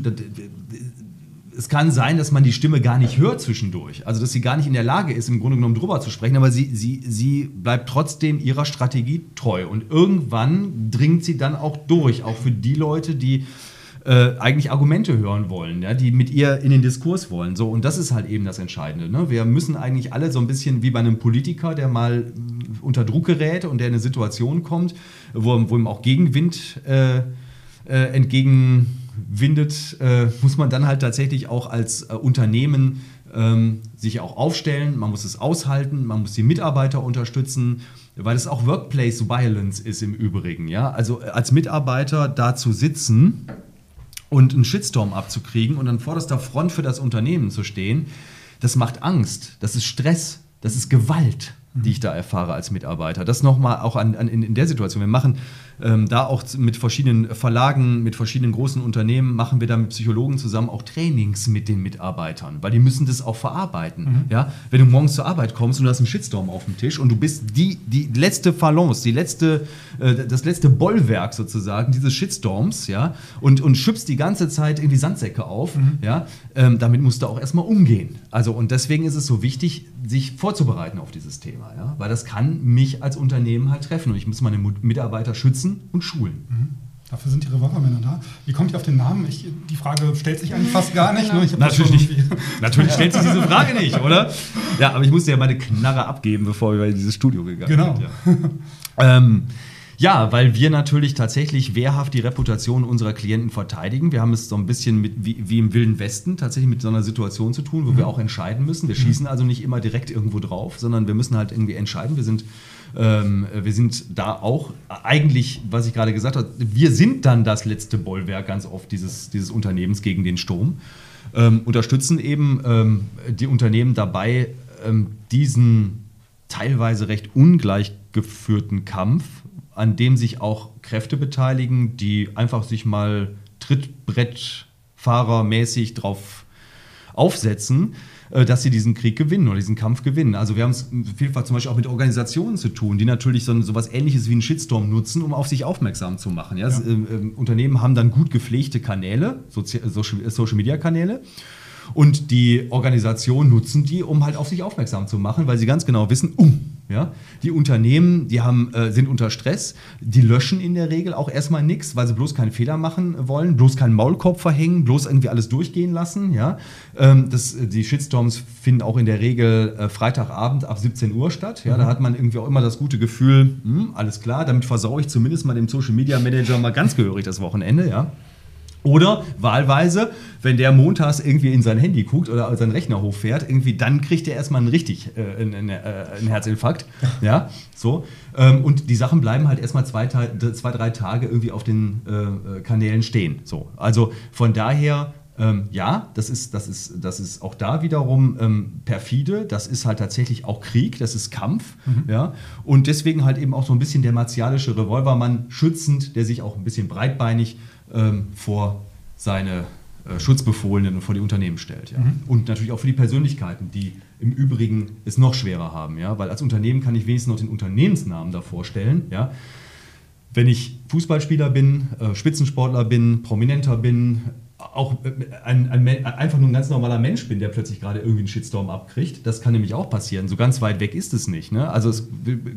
[SPEAKER 6] es kann sein, dass man die Stimme gar nicht hört zwischendurch. Also dass sie gar nicht in der Lage ist, im Grunde genommen drüber zu sprechen. Aber sie bleibt trotzdem ihrer Strategie treu. Und irgendwann dringt sie dann auch durch, auch für die Leute, die eigentlich Argumente hören wollen, ja, die mit ihr in den Diskurs wollen. So, und das ist halt eben das Entscheidende. Ne? Wir müssen eigentlich alle so ein bisschen wie bei einem Politiker, der mal unter Druck gerät und der in eine Situation kommt, wo ihm auch Gegenwind entgegenwindet, muss man dann halt tatsächlich auch als Unternehmen sich auch aufstellen, man muss es aushalten, man muss die Mitarbeiter unterstützen, weil es auch Workplace Violence ist im Übrigen. Ja? Also als Mitarbeiter da zu sitzen und einen Shitstorm abzukriegen und an vorderster Front für das Unternehmen zu stehen, das macht Angst, das ist Stress, das ist Gewalt. die ich da erfahre als Mitarbeiter. Das nochmal auch in der Situation. Wir machen da auch mit verschiedenen Verlagen, mit verschiedenen großen Unternehmen, machen wir da mit Psychologen zusammen auch Trainings mit den Mitarbeitern, weil die müssen das auch verarbeiten. Ja? Wenn du morgens zur Arbeit kommst und du hast einen Shitstorm auf dem Tisch und du bist die letzte Phalanx, das letzte Bollwerk sozusagen dieses Shitstorms, ja, und schüppst die ganze Zeit irgendwie Sandsäcke auf, ja, damit musst du auch erstmal umgehen. Also, und deswegen ist es so wichtig, sich vorzubereiten auf dieses Thema, ja? Weil das kann mich als Unternehmen halt treffen und ich muss meine Mitarbeiter schützen und schulen.
[SPEAKER 4] Dafür sind die Revolvermänner da. Wie kommt ihr auf den Namen? Die Frage stellt sich eigentlich fast gar nicht. Ne?
[SPEAKER 6] Natürlich stellt sich diese Frage nicht, oder? Ja, aber ich musste ja meine Knarre abgeben, bevor wir in dieses Studio gegangen sind. Ja. Ja, weil wir natürlich tatsächlich wehrhaft die Reputation unserer Klienten verteidigen. Wir haben es so ein bisschen wie im Wilden Westen tatsächlich mit so einer Situation zu tun, wo wir auch entscheiden müssen. Wir schießen also nicht immer direkt irgendwo drauf, sondern wir müssen halt irgendwie entscheiden. Wir sind da auch eigentlich, was ich gerade gesagt habe, wir sind dann das letzte Bollwerk ganz oft dieses Unternehmens gegen den Sturm. Unterstützen eben die Unternehmen dabei, diesen teilweise recht ungleich geführten Kampf, an dem sich auch Kräfte beteiligen, die einfach sich mal Trittbrettfahrermäßig drauf aufsetzen, dass sie diesen Krieg gewinnen oder diesen Kampf gewinnen. Also wir haben es vielfach zum Beispiel auch mit Organisationen zu tun, die natürlich so was Ähnliches wie einen Shitstorm nutzen, um auf sich aufmerksam zu machen. Ja? Unternehmen haben dann gut gepflegte Kanäle, Social-Media-Kanäle, und die Organisationen nutzen die, um halt auf sich aufmerksam zu machen, weil sie ganz genau wissen, die Unternehmen, die sind unter Stress, die löschen in der Regel auch erstmal nichts, weil sie bloß keinen Fehler machen wollen, bloß keinen Maulkorb verhängen, bloß irgendwie alles durchgehen lassen. Ja? Die Shitstorms finden auch in der Regel Freitagabend ab 17 Uhr statt. Ja? Da hat man irgendwie auch immer das gute Gefühl, alles klar, damit versaue ich zumindest mal dem Social Media Manager mal ganz gehörig das Wochenende. Ja? Oder wahlweise, wenn der montags irgendwie in sein Handy guckt oder seinen Rechner hochfährt, irgendwie, dann kriegt er erstmal einen Herzinfarkt. Ja, so. Und die Sachen bleiben halt erstmal 2-3 Tage irgendwie auf den Kanälen stehen. So. Also von daher, das ist auch da wiederum perfide. Das ist halt tatsächlich auch Krieg, das ist Kampf. Ja? Und deswegen halt eben auch so ein bisschen der martialische Revolvermann schützend, der sich auch ein bisschen breitbeinig vor seine Schutzbefohlenen und vor die Unternehmen stellt. Ja. Und natürlich auch für die Persönlichkeiten, die im Übrigen es noch schwerer haben. Ja. Weil als Unternehmen kann ich wenigstens noch den Unternehmensnamen davor stellen. Ja. Wenn ich Fußballspieler bin, Spitzensportler bin, Prominenter bin, auch einfach nur ein ganz normaler Mensch bin, der plötzlich gerade irgendwie einen Shitstorm abkriegt, das kann nämlich auch passieren. So ganz weit weg ist es nicht. Ne? Also es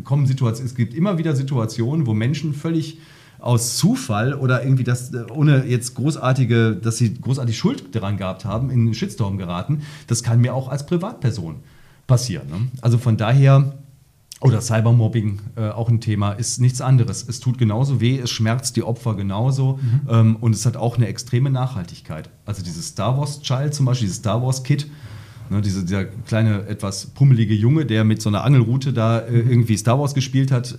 [SPEAKER 6] gibt immer wieder Situationen, wo Menschen völlig aus Zufall oder irgendwie ohne jetzt dass sie großartig Schuld daran gehabt haben, in einen Shitstorm geraten, das kann mir auch als Privatperson passieren. Ne? Also von daher, oder Cybermobbing, auch ein Thema, ist nichts anderes. Es tut genauso weh, es schmerzt die Opfer genauso und es hat auch eine extreme Nachhaltigkeit. Also dieses Star Wars Child zum Beispiel, dieses Star Wars Kid, ne, dieser kleine, etwas pummelige Junge, der mit so einer Angelrute da irgendwie Star Wars gespielt hat,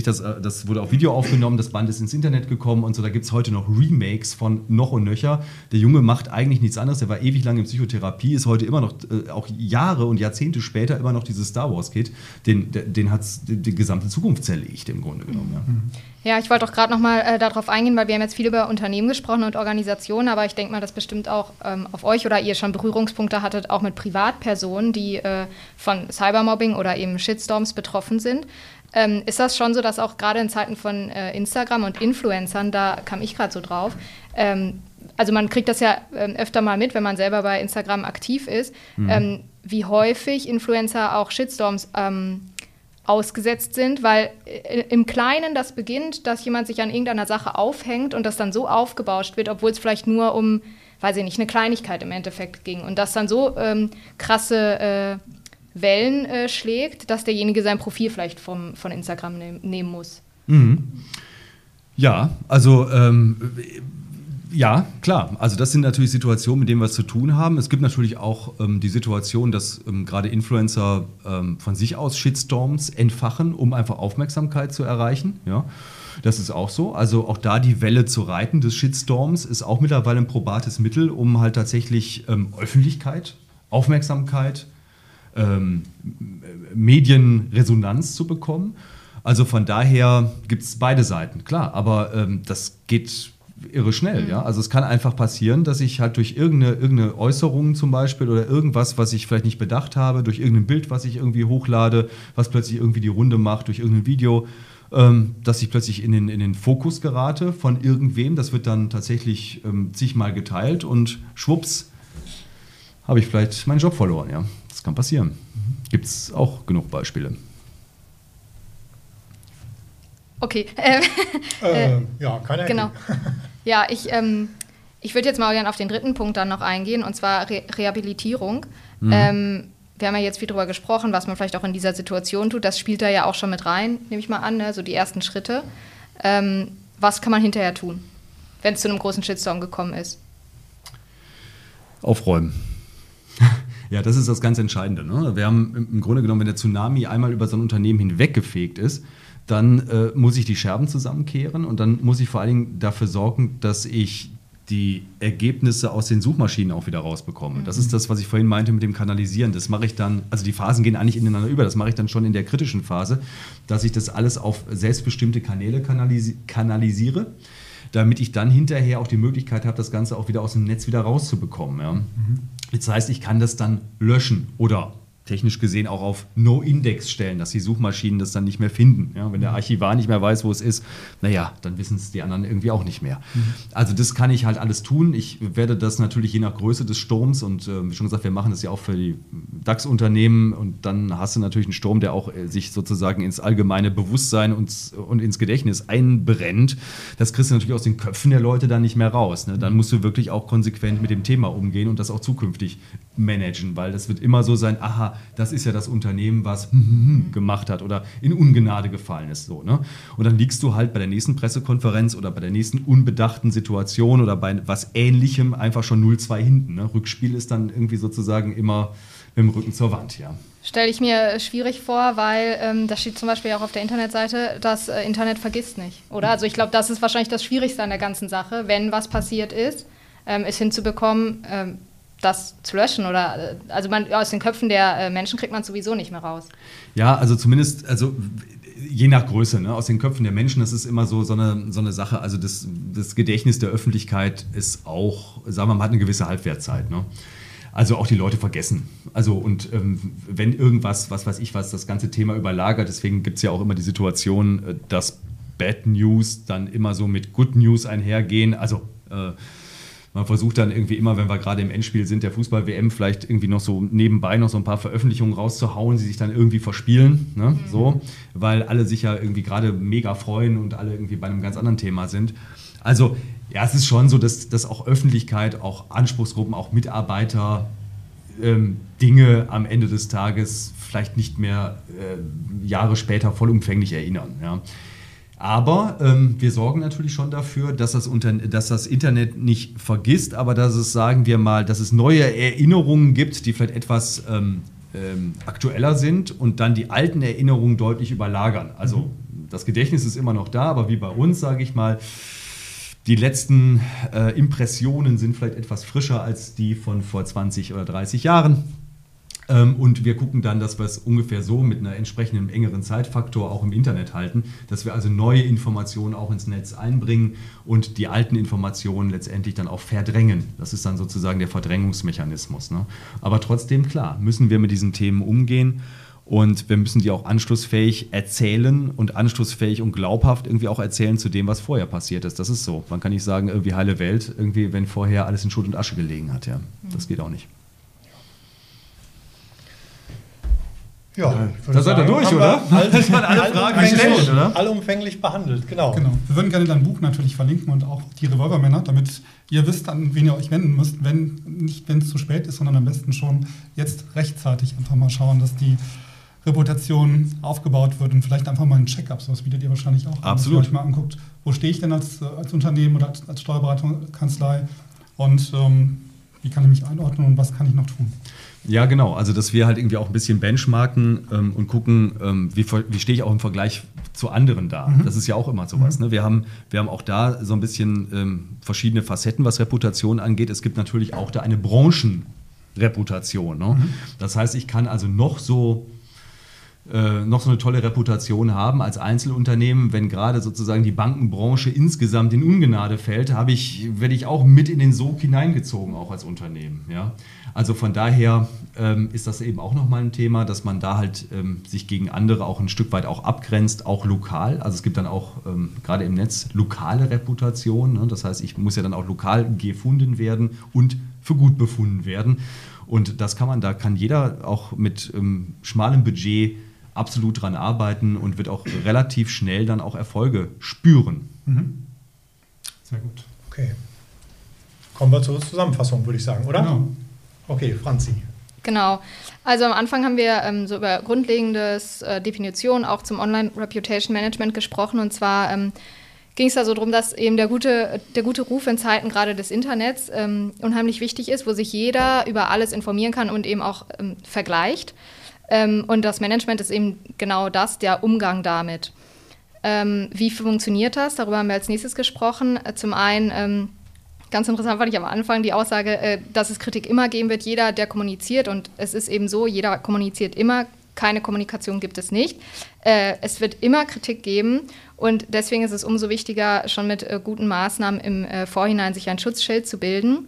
[SPEAKER 6] das wurde auf Video aufgenommen, das Band ist ins Internet gekommen und so, da gibt es heute noch Remakes von noch und nöcher. Der Junge macht eigentlich nichts anderes, der war ewig lang in Psychotherapie, ist heute immer noch, auch Jahre und Jahrzehnte später, immer noch dieses Star Wars Kid, den hat es die gesamte Zukunft zerlegt im Grunde genommen. Ja.
[SPEAKER 3] Ja, ich wollte auch gerade nochmal darauf eingehen, weil wir haben jetzt viel über Unternehmen gesprochen und Organisationen, aber ich denke mal, dass bestimmt auch auf euch oder ihr schon Berührungspunkte hattet, auch mit Privatpersonen, die von Cybermobbing oder eben Shitstorms betroffen sind. Ist das schon so, dass auch gerade in Zeiten von Instagram und Influencern, da kam ich gerade so drauf, also man kriegt das ja öfter mal mit, wenn man selber bei Instagram aktiv ist, wie häufig Influencer auch Shitstorms ausgesetzt sind, weil im Kleinen das beginnt, dass jemand sich an irgendeiner Sache aufhängt und das dann so aufgebauscht wird, obwohl es vielleicht nur um, weiß ich nicht, eine Kleinigkeit im Endeffekt ging und das dann so krasse Wellen schlägt, dass derjenige sein Profil vielleicht von Instagram nehmen muss.
[SPEAKER 6] Ja, also ja, klar. Also das sind natürlich Situationen, mit denen wir es zu tun haben. Es gibt natürlich auch die Situation, dass gerade Influencer von sich aus Shitstorms entfachen, um einfach Aufmerksamkeit zu erreichen. Ja, das ist auch so. Also auch da die Welle zu reiten des Shitstorms ist auch mittlerweile ein probates Mittel, um halt tatsächlich Öffentlichkeit, Aufmerksamkeit Medienresonanz zu bekommen. Also von daher gibt es beide Seiten, klar, aber das geht irre schnell. Ja? Also es kann einfach passieren, dass ich halt durch irgendeine Äußerung zum Beispiel oder irgendwas, was ich vielleicht nicht bedacht habe, durch irgendein Bild, was ich irgendwie hochlade, was plötzlich irgendwie die Runde macht, durch irgendein Video, dass ich plötzlich in den Fokus gerate von irgendwem. Das wird dann tatsächlich zigmal geteilt und schwupps, habe ich vielleicht meinen Job verloren. Ja? Das kann passieren. Gibt es auch genug Beispiele.
[SPEAKER 3] Okay.
[SPEAKER 2] Ja, keine
[SPEAKER 3] Genau. Ja, ich würde jetzt mal gerne auf den dritten Punkt dann noch eingehen, und zwar Rehabilitierung. Wir haben ja jetzt viel drüber gesprochen, was man vielleicht auch in dieser Situation tut. Das spielt da ja auch schon mit rein, nehme ich mal an, ne? So die ersten Schritte. Was kann man hinterher tun, wenn es zu einem großen Shitstorm gekommen ist?
[SPEAKER 6] Aufräumen. Ja, das ist das ganz Entscheidende. Ne? Wir haben im Grunde genommen, wenn der Tsunami einmal über so ein Unternehmen hinweggefegt ist, dann muss ich die Scherben zusammenkehren und dann muss ich vor allen Dingen dafür sorgen, dass ich die Ergebnisse aus den Suchmaschinen auch wieder rausbekomme. Das ist das, was ich vorhin meinte mit dem Kanalisieren. Das mache ich dann, also die Phasen gehen eigentlich ineinander über, das mache ich dann schon in der kritischen Phase, dass ich das alles auf selbstbestimmte Kanäle kanalisiere, damit ich dann hinterher auch die Möglichkeit habe, das Ganze auch wieder aus dem Netz wieder rauszubekommen. Ja. Das heißt, ich kann das dann löschen oder technisch gesehen auch auf No-Index stellen, dass die Suchmaschinen das dann nicht mehr finden. Ja, wenn der Archivar nicht mehr weiß, wo es ist, naja, dann wissen es die anderen irgendwie auch nicht mehr. Also das kann ich halt alles tun. Ich werde das natürlich je nach Größe des Sturms und wie schon gesagt, wir machen das ja auch für die DAX-Unternehmen und dann hast du natürlich einen Sturm, der auch sich sozusagen ins allgemeine Bewusstsein und ins Gedächtnis einbrennt. Das kriegst du natürlich aus den Köpfen der Leute dann nicht mehr raus. Ne? Dann musst du wirklich auch konsequent mit dem Thema umgehen und das auch zukünftig managen, weil das wird immer so sein, aha, das ist ja das Unternehmen, was gemacht hat oder in Ungnade gefallen ist. So, ne? Und dann liegst du halt bei der nächsten Pressekonferenz oder bei der nächsten unbedachten Situation oder bei was Ähnlichem einfach schon 0-2 hinten. Ne? Rückspiel ist dann irgendwie sozusagen immer mit dem Rücken zur Wand. Ja.
[SPEAKER 3] Stelle ich mir schwierig vor, weil da steht zum Beispiel auch auf der Internetseite, das Internet vergisst nicht, oder? Also ich glaube, das ist wahrscheinlich das Schwierigste an der ganzen Sache, wenn was passiert ist, es hinzubekommen, das zu löschen oder also aus den Köpfen der Menschen kriegt man es sowieso nicht mehr raus.
[SPEAKER 6] Ja, also zumindest, also je nach Größe, ne? Aus den Köpfen der Menschen, das ist immer so eine Sache, also das Gedächtnis der Öffentlichkeit ist auch, sagen wir mal, hat eine gewisse Halbwertzeit, ne? Also auch die Leute vergessen. Also und wenn irgendwas, was weiß ich was, das ganze Thema überlagert, deswegen gibt es ja auch immer die Situation, dass Bad News dann immer so mit Good News einhergehen, also man versucht dann irgendwie immer, wenn wir gerade im Endspiel sind, der Fußball-WM vielleicht irgendwie noch so nebenbei noch so ein paar Veröffentlichungen rauszuhauen, die sich dann irgendwie verspielen, ne? So, weil alle sich ja irgendwie gerade mega freuen und alle irgendwie bei einem ganz anderen Thema sind. Also ja, es ist schon so, dass auch Öffentlichkeit, auch Anspruchsgruppen, auch Mitarbeiter Dinge am Ende des Tages vielleicht nicht mehr Jahre später vollumfänglich erinnern. Ja. Aber wir sorgen natürlich schon dafür, dass das Internet nicht vergisst, aber dass es, sagen wir mal, dass es neue Erinnerungen gibt, die vielleicht etwas aktueller sind und dann die alten Erinnerungen deutlich überlagern. Also das Gedächtnis ist immer noch da, aber wie bei uns, sage ich mal, die letzten Impressionen sind vielleicht etwas frischer als die von vor 20 oder 30 Jahren. Und wir gucken dann, dass wir es ungefähr so mit einer entsprechenden engeren Zeitfaktor auch im Internet halten, dass wir also neue Informationen auch ins Netz einbringen und die alten Informationen letztendlich dann auch verdrängen. Das ist dann sozusagen der Verdrängungsmechanismus. Ne? Aber trotzdem, klar, müssen wir mit diesen Themen umgehen und wir müssen die auch anschlussfähig erzählen und anschlussfähig und glaubhaft irgendwie auch erzählen zu dem, was vorher passiert ist. Das ist so. Man kann nicht sagen, irgendwie heile Welt, irgendwie, wenn vorher alles in Schutt und Asche gelegen hat. Ja. Das geht auch nicht.
[SPEAKER 2] Ja,
[SPEAKER 6] da seid ihr durch, oder?
[SPEAKER 2] Das waren alle
[SPEAKER 6] Fragen gestellt, oder?
[SPEAKER 2] Allumfänglich behandelt, genau.
[SPEAKER 4] Wir würden gerne dein Buch natürlich verlinken und auch die Revolvermänner, damit ihr wisst, an wen ihr euch wenden müsst, wenn es zu spät ist, sondern am besten schon jetzt rechtzeitig einfach mal schauen, dass die Reputation aufgebaut wird und vielleicht einfach mal ein Check-up, sowas bietet ihr wahrscheinlich auch an,
[SPEAKER 6] absolut,
[SPEAKER 4] dass ihr euch mal anguckt, wo stehe ich denn als Unternehmen oder als Steuerberatungskanzlei und wie kann ich mich einordnen und was kann ich noch tun?
[SPEAKER 6] Ja, genau. Also, dass wir halt irgendwie auch ein bisschen benchmarken und gucken, wie stehe ich auch im Vergleich zu anderen da. Das ist ja auch immer sowas. Ne? Wir haben auch da so ein bisschen verschiedene Facetten, was Reputation angeht. Es gibt natürlich auch da eine Reputation. Ne? Das heißt, ich kann also noch so eine tolle Reputation haben als Einzelunternehmen, wenn gerade sozusagen die Bankenbranche insgesamt in Ungnade fällt, werde ich auch mit in den Sog hineingezogen, auch als Unternehmen. Ja? Also von daher ist das eben auch nochmal ein Thema, dass man da halt sich gegen andere auch ein Stück weit auch abgrenzt, auch lokal. Also es gibt dann auch gerade im Netz lokale Reputation. Ne? Das heißt, ich muss ja dann auch lokal gefunden werden und für gut befunden werden. Und da kann jeder auch mit schmalem Budget absolut dran arbeiten und wird auch relativ schnell dann auch Erfolge spüren.
[SPEAKER 4] Sehr gut.
[SPEAKER 2] Okay. Kommen wir zur Zusammenfassung, würde ich sagen, oder?
[SPEAKER 4] Genau.
[SPEAKER 2] Okay, Franzi.
[SPEAKER 3] Genau. Also am Anfang haben wir so über grundlegendes Definition auch zum Online-Reputation Management gesprochen. Und zwar ging es da so darum, dass eben der gute Ruf in Zeiten gerade des Internets unheimlich wichtig ist, wo sich jeder über alles informieren kann und eben auch vergleicht. Und das Management ist eben genau das, der Umgang damit. Wie funktioniert das? Darüber haben wir als nächstes gesprochen. Zum einen, ganz interessant fand ich am Anfang die Aussage, dass es Kritik immer geben wird, jeder, der kommuniziert. Und es ist eben so, jeder kommuniziert immer, keine Kommunikation gibt es nicht. Es wird immer Kritik geben und deswegen ist es umso wichtiger, schon mit guten Maßnahmen im Vorhinein sich ein Schutzschild zu bilden.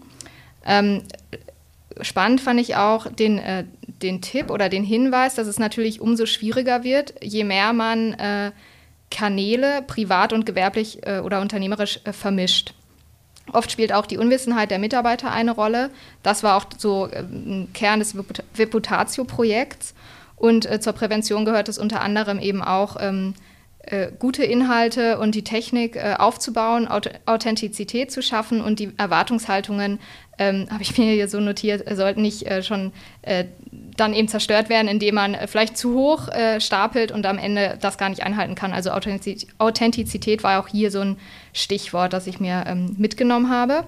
[SPEAKER 3] Spannend fand ich auch den Tipp oder den Hinweis, dass es natürlich umso schwieriger wird, je mehr man Kanäle privat und gewerblich oder unternehmerisch vermischt. Oft spielt auch die Unwissenheit der Mitarbeiter eine Rolle. Das war auch so ein Kern des Viputatio-Projekts. Und zur Prävention gehört es unter anderem eben auch, gute Inhalte und die Technik aufzubauen, Authentizität zu schaffen und die Erwartungshaltungen, habe ich mir hier so notiert, sollten nicht schon dann eben zerstört werden, indem man vielleicht zu hoch stapelt und am Ende das gar nicht einhalten kann. Also Authentizität war auch hier so ein Stichwort, das ich mir mitgenommen habe.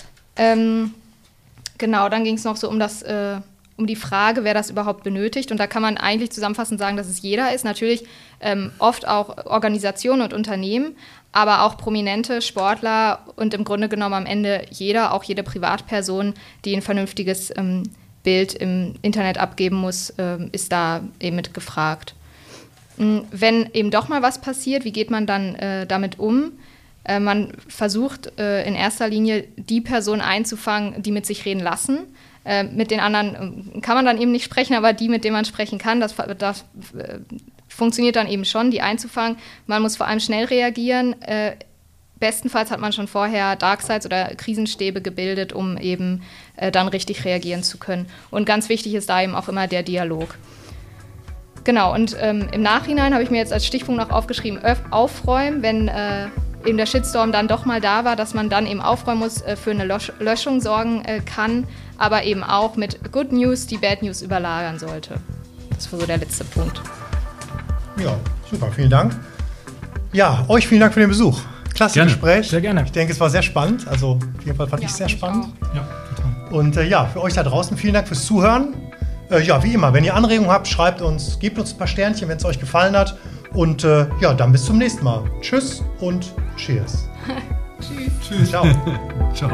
[SPEAKER 3] Genau, dann ging es noch so um die Frage, wer das überhaupt benötigt. Und da kann man eigentlich zusammenfassend sagen, dass es jeder ist. Natürlich oft auch Organisationen und Unternehmen, aber auch prominente Sportler und im Grunde genommen am Ende auch jede Privatperson, die ein vernünftiges Bild im Internet abgeben muss, ist da eben mit gefragt. Wenn eben doch mal was passiert, wie geht man dann damit um? Man versucht in erster Linie, die Person einzufangen, die mit sich reden lassen. Mit den anderen kann man dann eben nicht sprechen, aber die, mit denen man sprechen kann, das funktioniert dann eben schon, die einzufangen. Man muss vor allem schnell reagieren. Bestenfalls hat man schon vorher Darksites oder Krisenstäbe gebildet, um eben dann richtig reagieren zu können. Und ganz wichtig ist da eben auch immer der Dialog. Genau, und im Nachhinein habe ich mir jetzt als Stichpunkt noch aufgeschrieben, aufräumen, wenn eben der Shitstorm dann doch mal da war, dass man dann eben aufräumen muss, für eine Löschung sorgen kann, aber eben auch mit Good News die Bad News überlagern sollte. Das war so der letzte Punkt.
[SPEAKER 2] Ja, super, vielen Dank. Ja, euch vielen Dank für den Besuch. Klasse
[SPEAKER 5] gerne.
[SPEAKER 2] Gespräch.
[SPEAKER 5] Sehr gerne.
[SPEAKER 2] Ich denke, es war sehr spannend. Also auf jeden Fall fand ich es sehr spannend.
[SPEAKER 4] Ja, total.
[SPEAKER 2] Und für euch da draußen vielen Dank fürs Zuhören. Wie immer, wenn ihr Anregungen habt, schreibt uns, gebt uns ein paar Sternchen, wenn es euch gefallen hat. Und dann bis zum nächsten Mal. Tschüss und Cheers.
[SPEAKER 4] Tschüss.
[SPEAKER 2] Ciao.
[SPEAKER 6] Ciao.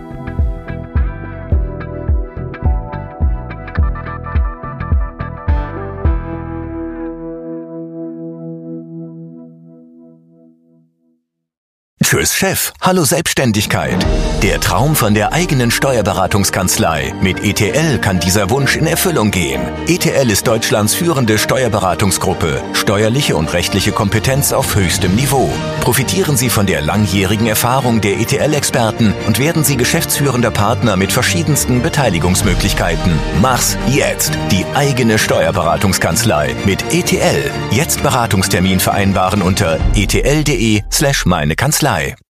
[SPEAKER 1] Tschüss Chef, hallo Selbstständigkeit. Der Traum von der eigenen Steuerberatungskanzlei. Mit ETL kann dieser Wunsch in Erfüllung gehen. ETL ist Deutschlands führende Steuerberatungsgruppe. Steuerliche und rechtliche Kompetenz auf höchstem Niveau. Profitieren Sie von der langjährigen Erfahrung der ETL-Experten und werden Sie geschäftsführender Partner mit verschiedensten Beteiligungsmöglichkeiten. Mach's jetzt. Die eigene Steuerberatungskanzlei mit ETL. Jetzt Beratungstermin vereinbaren unter etl.de/meinekanzlei.